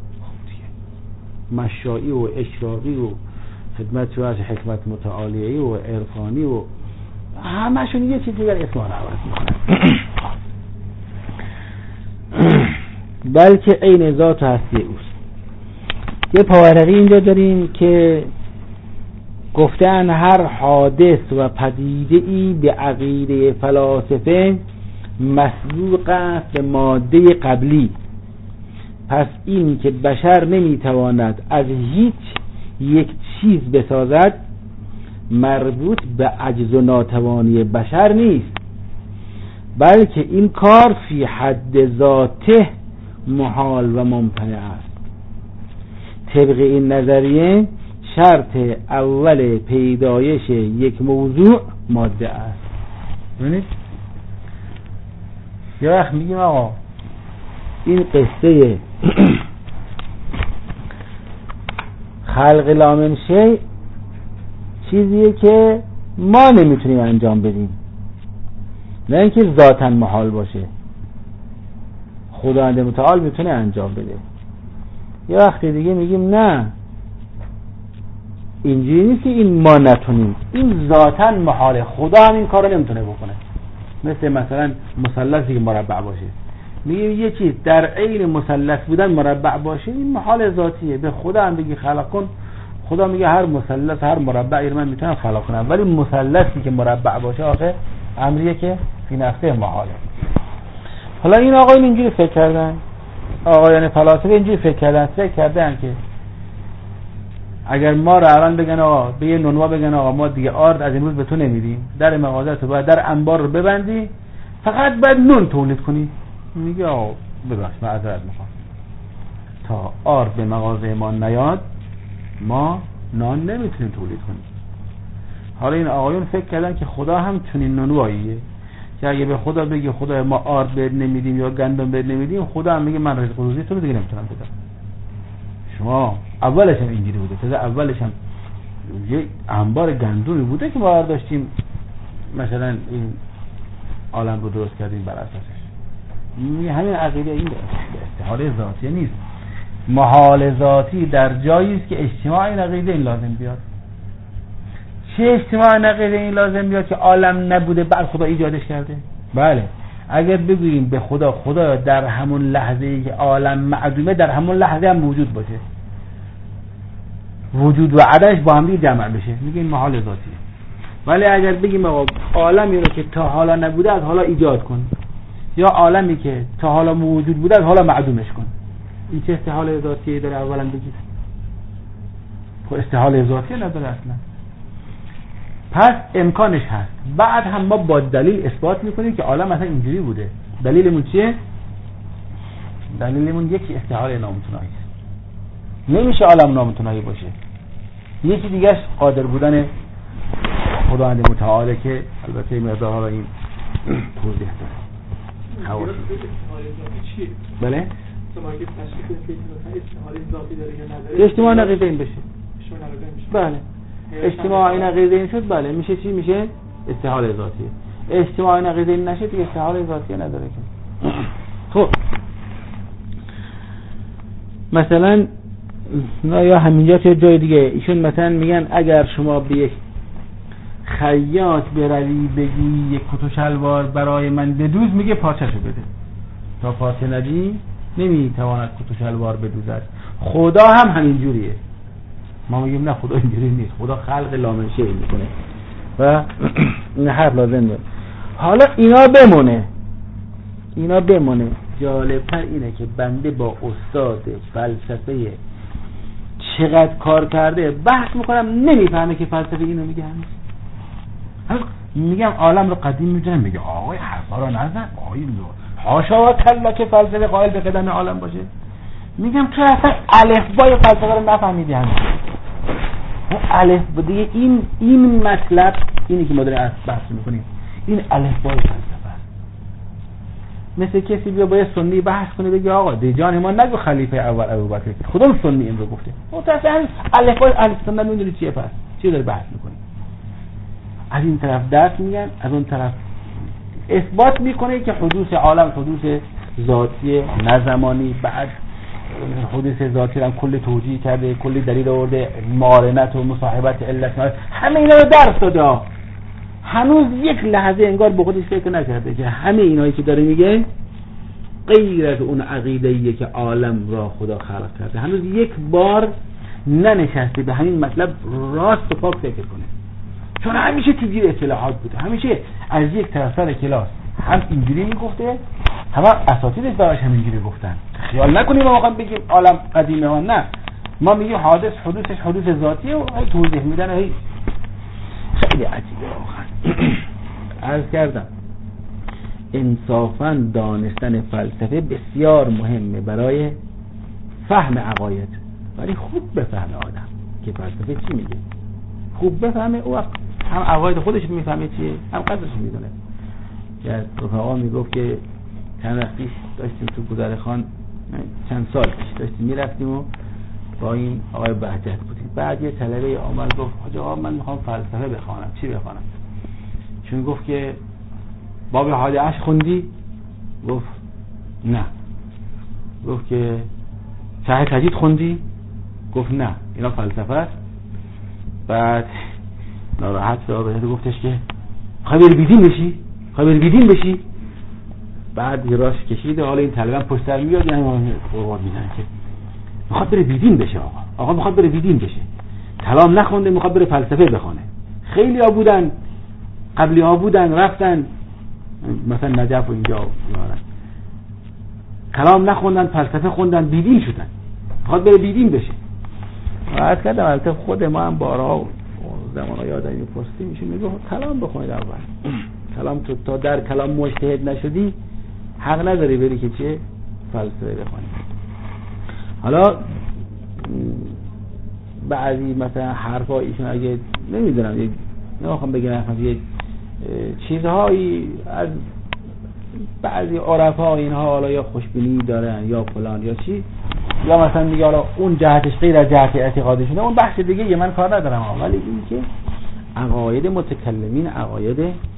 مشائی و اشراقی و خدمت و حکمت متعالیه و عرفانی و همشون یه چیز دیگر اسم رو عوض میکنن، بلکه عین ذات و هستی اوست. یه پاورقی اینجا داریم که گفتن هر حادث و پدیده ای به عقیده فلاسفه مسبوق است به ماده قبلی، پس این که بشر نمیتواند از هیچ یک چیز بسازد مربوط به عجز و ناتوانی بشر نیست، بلکه این کار فی حد ذاته محال و ممتنع است. طبق این نظریه شرط اول پیدایش یک موضوع ماده است. ببینید یه وقت میگیم آقا این قصه خلق لامنشه چیزیه که ما نمیتونیم انجام بدیم، نه اینکه ذاتاً محال باشه، خداوند متعال میتونه انجام بده. یه وقتی دیگه میگیم نه اینجوری نیست که این ما نتونیم، این ذاتاً محاله، خدا هم این کارو نمیتونه بکنه. مثل مثلا مثلثی که مربع باشه، میگیم یه چیز در عین مثلث بودن مربع باشه این محال ذاتیه. به خدا هم بگی خلق کن، خدا میگه هر مثلث هر مربعی رو من میتونم خلق کنم، ولی مثلثی که مربع باشه آخه امریه که فی نفسه محاله. حالا این آقایون اینجوری فکر کردن، آقایان فلاسفه اینجوری فکر کردن، فکر کردن که اگر ما رو الان بگن آقا به یه نونوا بگن آقا ما دیگه آرد از امروز به تو نمیدیم، در مغازه تو باید در انبار رو ببندی، فقط باید نون تولید کنی، میگه آقا ببخش معذرت میخوام، تا آرد به مغازه ما نیاد ما نان نمیتونیم تولید کنیم. حالا این آقایون فکر کردن که خدا هم چنین نونواییه که اگه به خدا بگی خدا ما آرد بهت نمیدیم یا گندم بهت نمیدیم، خدا هم میگه من رزق روزی تو رو دیگه نمیتونم بدم. شما اولش هم اینجوری بوده، تازه اولش هم یه انبار گندمی بوده که ما داشتیم مثلا این عالم رو درست کردیم بر اساسش. همین عقیده این استحال ذاتی نیست، محال ذاتی در جایی است که اجتماع این عقیده این لازم بیاد. چه اجتماع این عقیده این لازم بیاد که عالم نبوده بعد خدا ایجادش کرده؟ بله، اگر بگوییم به خدا خدا در همون لحظه ای که عالم معدومه در همون لحظه هم موجود باشه، وجود و عدمش با هم دیگه جمع بشه، میگه این محال ذاتیه. ولی اگر بگیم آقا عالمی رو که تا حالا نبوده از حالا ایجاد کن، یا عالمی که تا حالا موجود بوده از حالا معدومش کن، این چه استحال ذاتی داره؟ اولا بگید خب استحال ذاتی نداره اصلا. پس امکانش هست. بعد هم ما با دلیل اثبات میکنیم که عالم اصلا اینجوری بوده. دلیلمون چیه؟ دلیلمون یکی استحال نامتناهی است. نمیشه عالم نامتناهی باشه. یکی دیگهش قادر بودن خداوند متعال که البته مقدارها این توضیح داره. حواسی بله؟ اجتماع نقیده این بشه. بله. اجتماع این عقیده این شد، بله میشه چی؟ میشه استحال ذاتیه. اجتماع این عقیده این نشه دیگه استحال ذاتیه نداره که. خب مثلا یا همینجا چه جای دیگه ایشون مثلا میگن اگر شما به یک خیاط بروی بگی یک کت و شلوار برای من بدوز، میگه پارچه‌شو بده، تا پارچه ندی نمیتواند کت و شلوار بدوزد. خدا هم همینجوریه. ما میگیم نه خدا اینجوری نیست، خدا خلق لامنشه میکنه و این حرف لازم داره. حالا اینا بمونه اینا بمونه جالبتر اینه که بنده با استاد فلسفه چقدر کار کرده بحث میکنم نمیفهمه که فلسفه اینو میگه. هنوز میگم عالم رو قدیم میدونم، میگه آقای حرفا رو نزن، آقای حاشا و کلا که فلسفه قائل به قدم عالم باشه. میگم تو اصلا الفبای فلسفه رو نفهمیدی هنوز. الف دیگه این این مطلب اینی که ما داریم بحث میکنیم این الفبای فلسفه است. مثل کسی بیا با یه سنی بحث کنه بگه آقا دی جان ما نگو خلیفه اول ابوبکر، خودم سنی این رو گفته. متأسفانه الفبای الف سنت نمیدونی چیه، پس چی داری بحث میکنی؟ از این طرف درس میگن، از اون طرف اثبات میکنه که حدوث عالم حدوث ذاتی نه زمانی، بعد حدوث ذاتی هم کلی توجیه کرده، کلی دلیل آورده، معارنت و مصاحبت علت، همه اینا رو درس داده. هنوز یک لحظه انگار به خودش فکر نکرده که همه اینایی که داره میگه غیر از اون عقیده‌ایه که عالم را خدا خلق کرده. هنوز یک بار ننشسته به همین مطلب راست و پاک فکر کنه، چون همیشه تجزیه اصطلاحات بوده، همیشه از یک طرف سر کلاس هم اینجوری میگفته، همه اساتیدش براش همینجوری گفتن. خیال نکنیم ما واقعا بگیم عالم قدیمه ها، نه، ما میگیم حادث حدوثش حدوث ذاتیه و هی توضیح میدن. هی خیلی عجیبه واقعا. عرض کردم انصافا دانستن فلسفه بسیار مهمه برای فهم عقاید، ولی خوب بفهمه آدم که فلسفه چی میگه، خوب بفهمه او هم عقاید خودش میفهمه چیه، هم قدرش میدونه. که رفقا میگفت که چند وقت پیش داشتیم تو گذرخان، چند سال پیش داشتیم میرفتیم و با این آقای بهجت بودیم، بعد یه طلبه آمد گفت حاج آقا من میخوام فلسفه بخوانم، چی بخوانم؟ چون گفت که باب حاله اش خوندی؟ گفت نه. گفت که شرح تجدید خوندی؟ گفت نه اینا فلسفه است. بعد ناراحت شد گفتش که میخوای بری بیدین بشی؟ میخوای بری بیدین بشی؟ بعد راش کشید. حالا این طالبان پشت سر میاد یعنی قرار میدن که میخواد بره بیدین بشه. آقا آقا میخواد بره بیدین بشه، کلام نخونده، میخواد بره فلسفه بخونه. خیلی ها بودن، قبلی ها بودن رفتن مثلا نجف و اینجا میارن، کلام نخوندن، فلسفه خوندن، بیدین شدن، میخواد بره بیدین بشه. و عرض کردم البته خود ما هم بارها زمانها یادم میپرسیم میشه میگه کلام بخونید اول. کلام تو تا در کلام مجتهد نشدی حق نداری بری که چه فلسفه بخونی. حالا بعضی مثلا حرفا ایشون اگه نمیدونم نمیخوام بگم یه چیزهایی از بعضی عرفا اینها حالا یا خوشبینی دارن یا فلان یا چی، یا مثلا میگه حالا اون جهتش غیر از جهت اعتقادشونه، اون بحث دیگه یه من کار ندارم. ولی این که عقاید متکلمین عقاید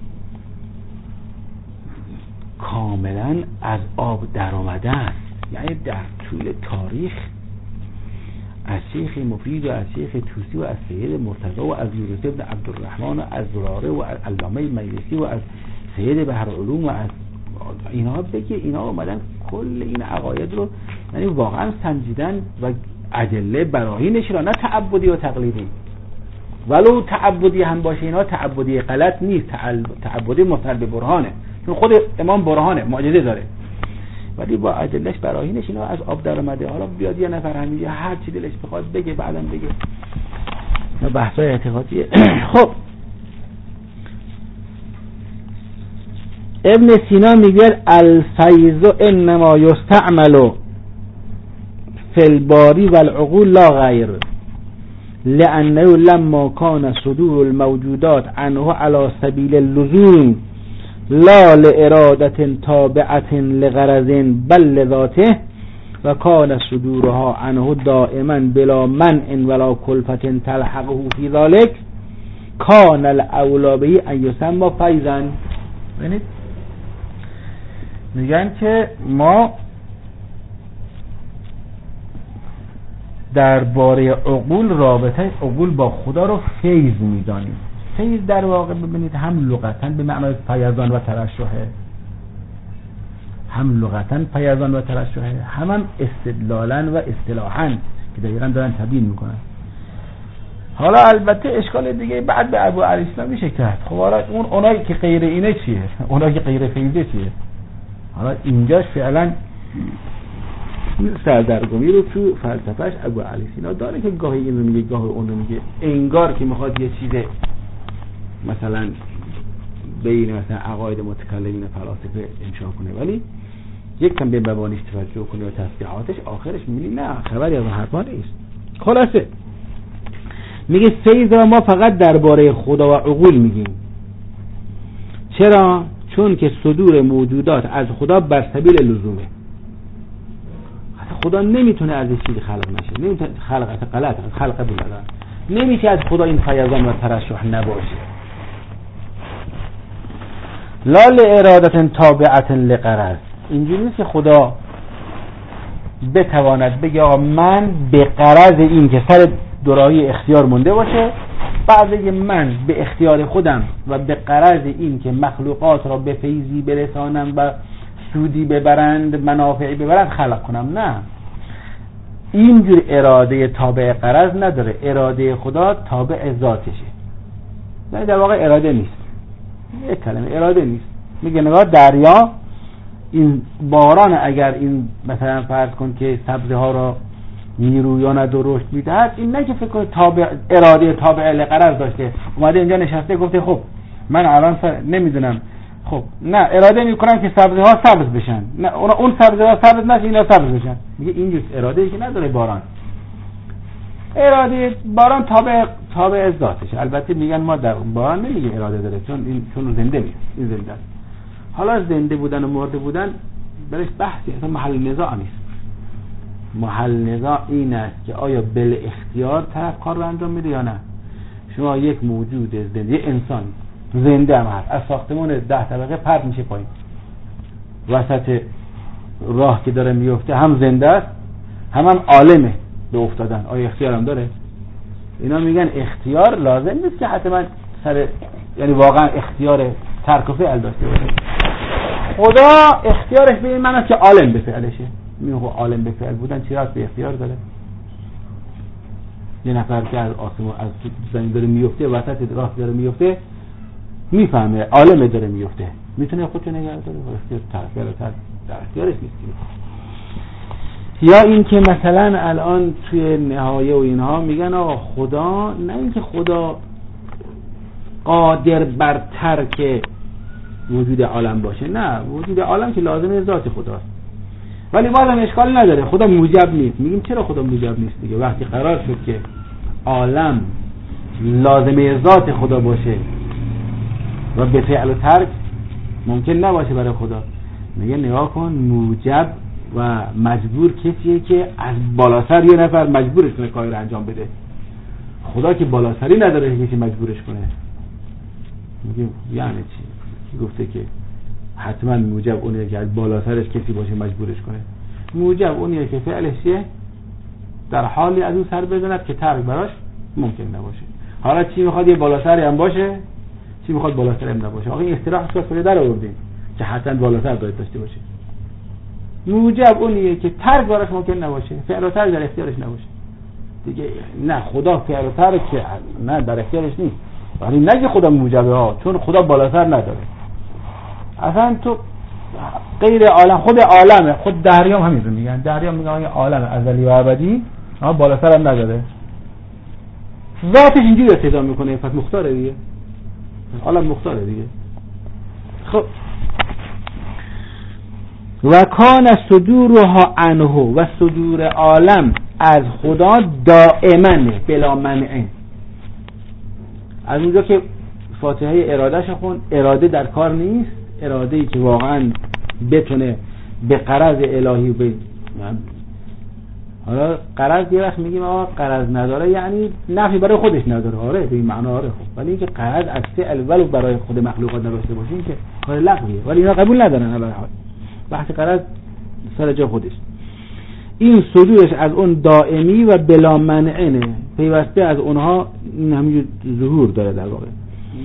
کاملا از آب در آمده است. یعنی در طول تاریخ از شیخ مفید و از شیخ توسی و از سید مرتضی و از یونس ابن عبدالرحمن و از زراره و از علامه مجلسی و از سید بحرالعلوم و از اینها بگه اینا اومدن کل این عقاید رو یعنی واقعا سنجیدن و ادله براهینش را، نه تعبدی و تقلیدی. ولو تعبدی هم باشه اینا تعبدی غلط نیست، تعبدی مستند به برهانه، چون خود امام برهانه معجزه داره، ولی با ادلهش براهینش اینا از آب در اومده. حالا بیاد یه نفر همینجا هر چی دلش بخواد بگه بعدم بگه بحثای اعتقادیه. خب ابن سینا میگه الفیض انما یستعمل فی الباری والعقول لا غیر، لانه لما كان صدور الموجودات عنه على سبیل اللزوم لا لإرادة تابعة لغرض بل لذاته و كان صدورها عنه دائما بلا منع ولا كلفة تلحقه في ذلك كان الاولی به ان یسمى فیضا. ببینید میگن که ما درباره عقول رابطه عقول با خدا رو فیض میدانیم. فیض در واقع ببینید هم لغتاً به معنای فیضان و ترشحه، هم لغتاً فیضان و ترشحه، هم هم استدلالاً و اصطلاحاً که دقیقاً دارن تبیین میکنن. حالا البته اشکال دیگه بعد به ابو علی اسلام میشه کرد. خب حالا اون اونایی که غیر اینه چیه؟ اونایی که غیر فیضه چیه؟ حالا اینجاش فعلا این سردرگمی رو تو فلسفهش ابو علی سینا داره که گاهی این رو میگه گاهی اون رو میگه، انگار که میخواد یه چیز مثلا بین مثلا عقاید متکلمین فلاسفه انشا کنه، ولی یک کم به مبانیش توجه کنه و تصریحاتش آخرش میبینی نه خبری از اون حرفا نیست. خلاصه میگه فیض را ما فقط درباره خدا و عقول میگیم. چرا؟ چون که صدور موجودات از خدا بر سبیل لزومه. خدا نمیتونه از چیزی خلق نشه، نمیتونه خلقت غلط خلق بلدن، نمیشه از خدا این فیضان و ترشح نباشه. لا لارادت تابعت لغرض، اینجوری نیست که خدا بتواند بگه آقا من به غرض این که سر دوراهی اختیار مونده باشه، بعد بگه من به اختیار خودم و به غرض این که مخلوقات را به فیضی برسانم و سودی ببرند منافعی ببرند خلق کنم. نه، اینجور اراده تابع غرض نداره، اراده خدا تابع ذاتشه. نه در واقع اراده نیست، یک کلمه اراده نیست. میگه نگاه دریا این باران اگر این مثلا فرض کن که سبزه ها را میرویاند و رشد میدهد، این نه که فکر کن تابع اراده تابع لغرض داشته اومده اینجا نشسته گفته خب من الان نمیدونم خب نه اراده میکنم که سبزه ها سبز بشن، نه اون سبزه ها سبز نشه اینا سبز بشن. میگه اینجور اراده ای که نداره باران، اراده باران تابع تابع ذاتشه. البته میگن ما در باران نمیگه اراده داره، چون این چون زنده نیست، این زنده است. حالا زنده بودن و مرده بودن برش بحثی، اصلا محل نزاع نیست. محل نزاع این است که آیا بل اختیار طرف کار رو انجام میده یا نه. شما یک موجود زنده، یک انسان زنده هم هست، از ساختمان ده طبقه پرت میشه پایین، وسط راه که داره میفته هم زنده است، هم هم عالمه به افتادن، آیا اختیار هم داره؟ اینا میگن اختیار لازم نیست که حتما سر، یعنی واقعا اختیار ترک و فعل داشته باشه. خدا اختیارش به این معنی که عالم به فعلشه. میگه عالم به فعل بودن چرا به اختیار داره؟ یه نفر که از آسمون از زمین داره میفته، وسط راه داره میفته، میفهمه عالم داره میفته، میتونه خودشو نگه داره، اختیار طرف طرف در اختیارش نیست. یا این که مثلا الان توی نهایه و اینها میگن آقا خدا، نه اینکه خدا قادر بر ترک وجود عالم باشه، نه، وجود عالم که لازمه ذات خداست، ولی بازم اشکال نداره خدا موجب نیست. میگیم چرا خدا موجب نیست دیگه؟ وقتی قرار شد که عالم لازمه ذات خدا باشه و به فعل و ترک ممکن نباشه برای خدا، میگه نگاه کن، موجب و مجبور کسیه که از بالاسر یه نفر مجبورش کنه کاری رو انجام بده. خدا که بالاسری نداره که کسی مجبورش کنه. میگه یعنی چی؟ گفته که حتما موجب اونیه که از بالاسرش کسی باشه مجبورش کنه. موجب اونیه که فعلش چیه؟ در حالی از اون سر بزند که ترک براش ممکن نباشه. حالا چی میخواد یه بالاسری هم باشه، چی میخواد بالاسری هم نباشه؟ آخه این اصطلاح رو کجا در آوردیم که حتما بالاسر باید داشته باشه؟ موجب اونیه که ترک براش ممکن نباشه، فعل و ترک در اختیارش نباشه. دیگه نه، خدا فعل و ترک که نه در اختیارش نیست، ولی نگه خدا موجبه ها، چون خدا بالاسر نداره. اصلا تو غیر عالم، خود عالمه، خود دریام همین رو میگن، دریام میگن این عالم ازلی و ابدی، اما بالاسر هم نداره، ذاتش اینجوری اقتضا میکنه، پس مختاره دیگه، عالم مختاره دیگه. خب و کان صدورها عنه، و صدور عالم از خدا دائما بلا منع. از اونجا که فاتحه ارادهش خون، اراده در کار نیست، اراده ای که واقعا بتونه به غرض الهی به، حالا غرض یه وقت میگیم آقا غرض نداره یعنی نفی برای خودش نداره، آره به این معنا آره، خب ولی اینکه غرض از فعل ولو برای خود مخلوقات نداشته باشه این که کار لغویه، ولی اینا قبول ندارن. حالا بحث غرض سر جا خودش. این صدورش از اون دائمی و بلا منعنه، پیوسته از اونها این همین ظهور داره در واقع.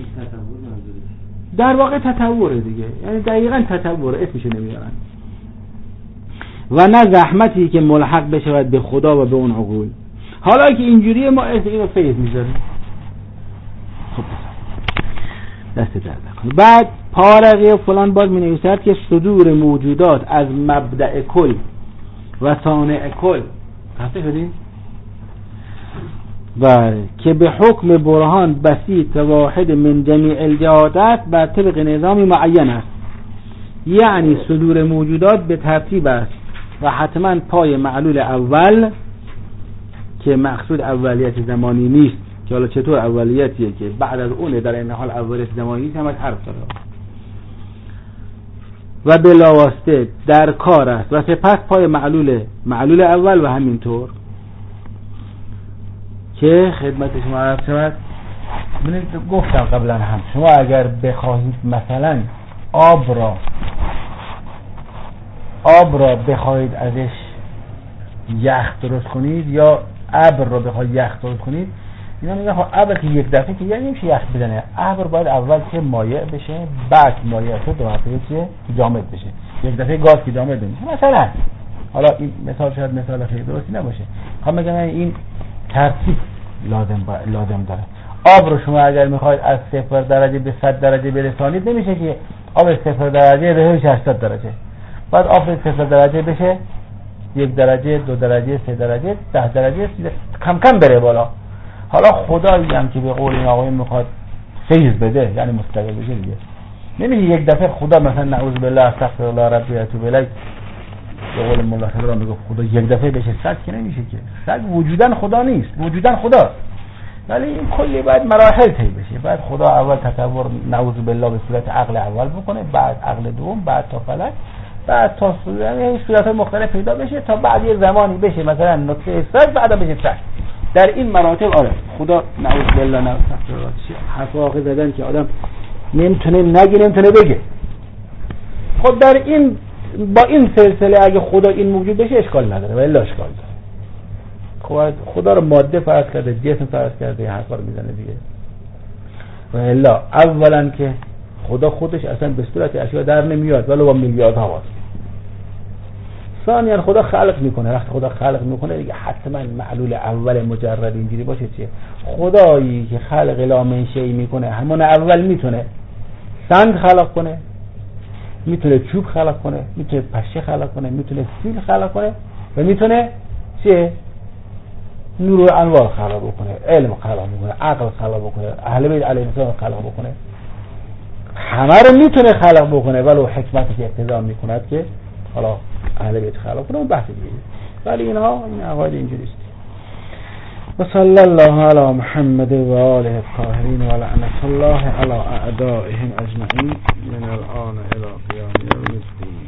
در واقع تطوره دیگه، یعنی دقیقاً تطوره، اسمشو نمیارن. و نه زحمتی که ملحق بشود به خدا و به اون عقول. حالا که اینجوریه ما اسم اینو فیض میذاریم. خب دست در نکن. بعد پارقی و فلان باز می نویسد که صدور موجودات از مبدأ کل و صانع کل خفته شدیم؟ بله، که به حکم برهان بسیط واحد من جمیع الجهات بر طبق نظامی معین است. یعنی صدور موجودات به ترتیب است و حتما پای معلول اول که مقصود اولیت زمانی نیست، که حالا چطور اولیتیه که بعد از اونه در این حال اولیت زمانی نیست، هم از حرف داره و بلاواسطه در کار است و سپس پای معلول معلول اول و همینطور که خدمت شما عرض شود. من گفتم قبلا هم، شما اگر بخواهید مثلا آب را آب را بخواهید ازش یخ درست کنید یا ابر را بخواهید یخ درست کنید، اینا میگن خب ابر که یک دفعه که یعنی نمیشه یخ بزنه، ابر باید اول که مایع بشه، بعد مایع شد دو دفعه که جامد بشه، یک دفعه گاز که جامد نمیشه. مثلا حالا این مثال شاید مثال خیلی درستی نباشه، خب میگم این ترتیب لازم با... لازم داره. آب رو شما اگر میخواید از صفر درجه به صد درجه برسانید، نمیشه که آب صفر درجه به هشتصد درجه، بعد آب صفر درجه بشه یک درجه، دو درجه، سه درجه، ده درجه، کم کم بره بالا. حالا خدایی هم که به قول این آقای میخواد فیض بده، یعنی مستقل بشه دیگه، نمیشه یک دفعه خدا مثلا نعوذ بالله استغفر الله ربی و اتوب الیه، به قول مولا صدرا میگه خدا یک دفعه بشه صد، که نمیشه که صد وجودن خدا نیست، وجودن خدا، ولی این کلی باید مراحل طی بشه. بعد خدا اول تطور نعوذ بالله به صورت عقل اول بکنه، بعد عقل دوم، بعد تا فلک، بعد تا یعنی صورت مختلف پیدا بشه تا بعد یه زمانی بشه مثلا نقطه صد، بعد بشه صد. در این مراتب آره خدا نعوذ بالله نعوذ بالله حرف واقع زدن که آدم نمیتونه نگه، نمیتونه بگه. خود در این با این سلسله اگه خدا این موجود بشه اشکال نداره، ولی اشکال داره. خب خدا رو ماده فرض کرده، جسم فرض کرده، این حرفا رو میزنه دیگه. و الا اولا که خدا خودش اصلا به صورت اشیا در نمیاد ولی با میلیاردها واسه. ثانیاً خدا خلق میکنه، وقتی خدا خلق میکنه دیگه حتما معلول اول مجرد اینجوری باشه چیه؟ خدایی که خلق لا من شیء میکنه همون اول میتونه سنگ خلق کنه، میتونه چوب خلق کنه، میتونه پشه خلق کنه، میتونه فیل خلق کنه و میتونه چیه؟ نور و انوار خلق بکنه، علم خلق بکنه، عقل خلق بکنه، اهل بیت علیهم السلام خلق بکنه. همه رو میتونه خلق بکنه ولی حکمتی که اقتضا میکند که حالا اهل بیت خلق کنه اون بحث دیگه. ولی اینها این عقاید اینجوری است. و صلی الله علی محمد و آله الطاهرین و لعنت الله علی اعدائهم اجمعین من الان الی قیام یوم الدین.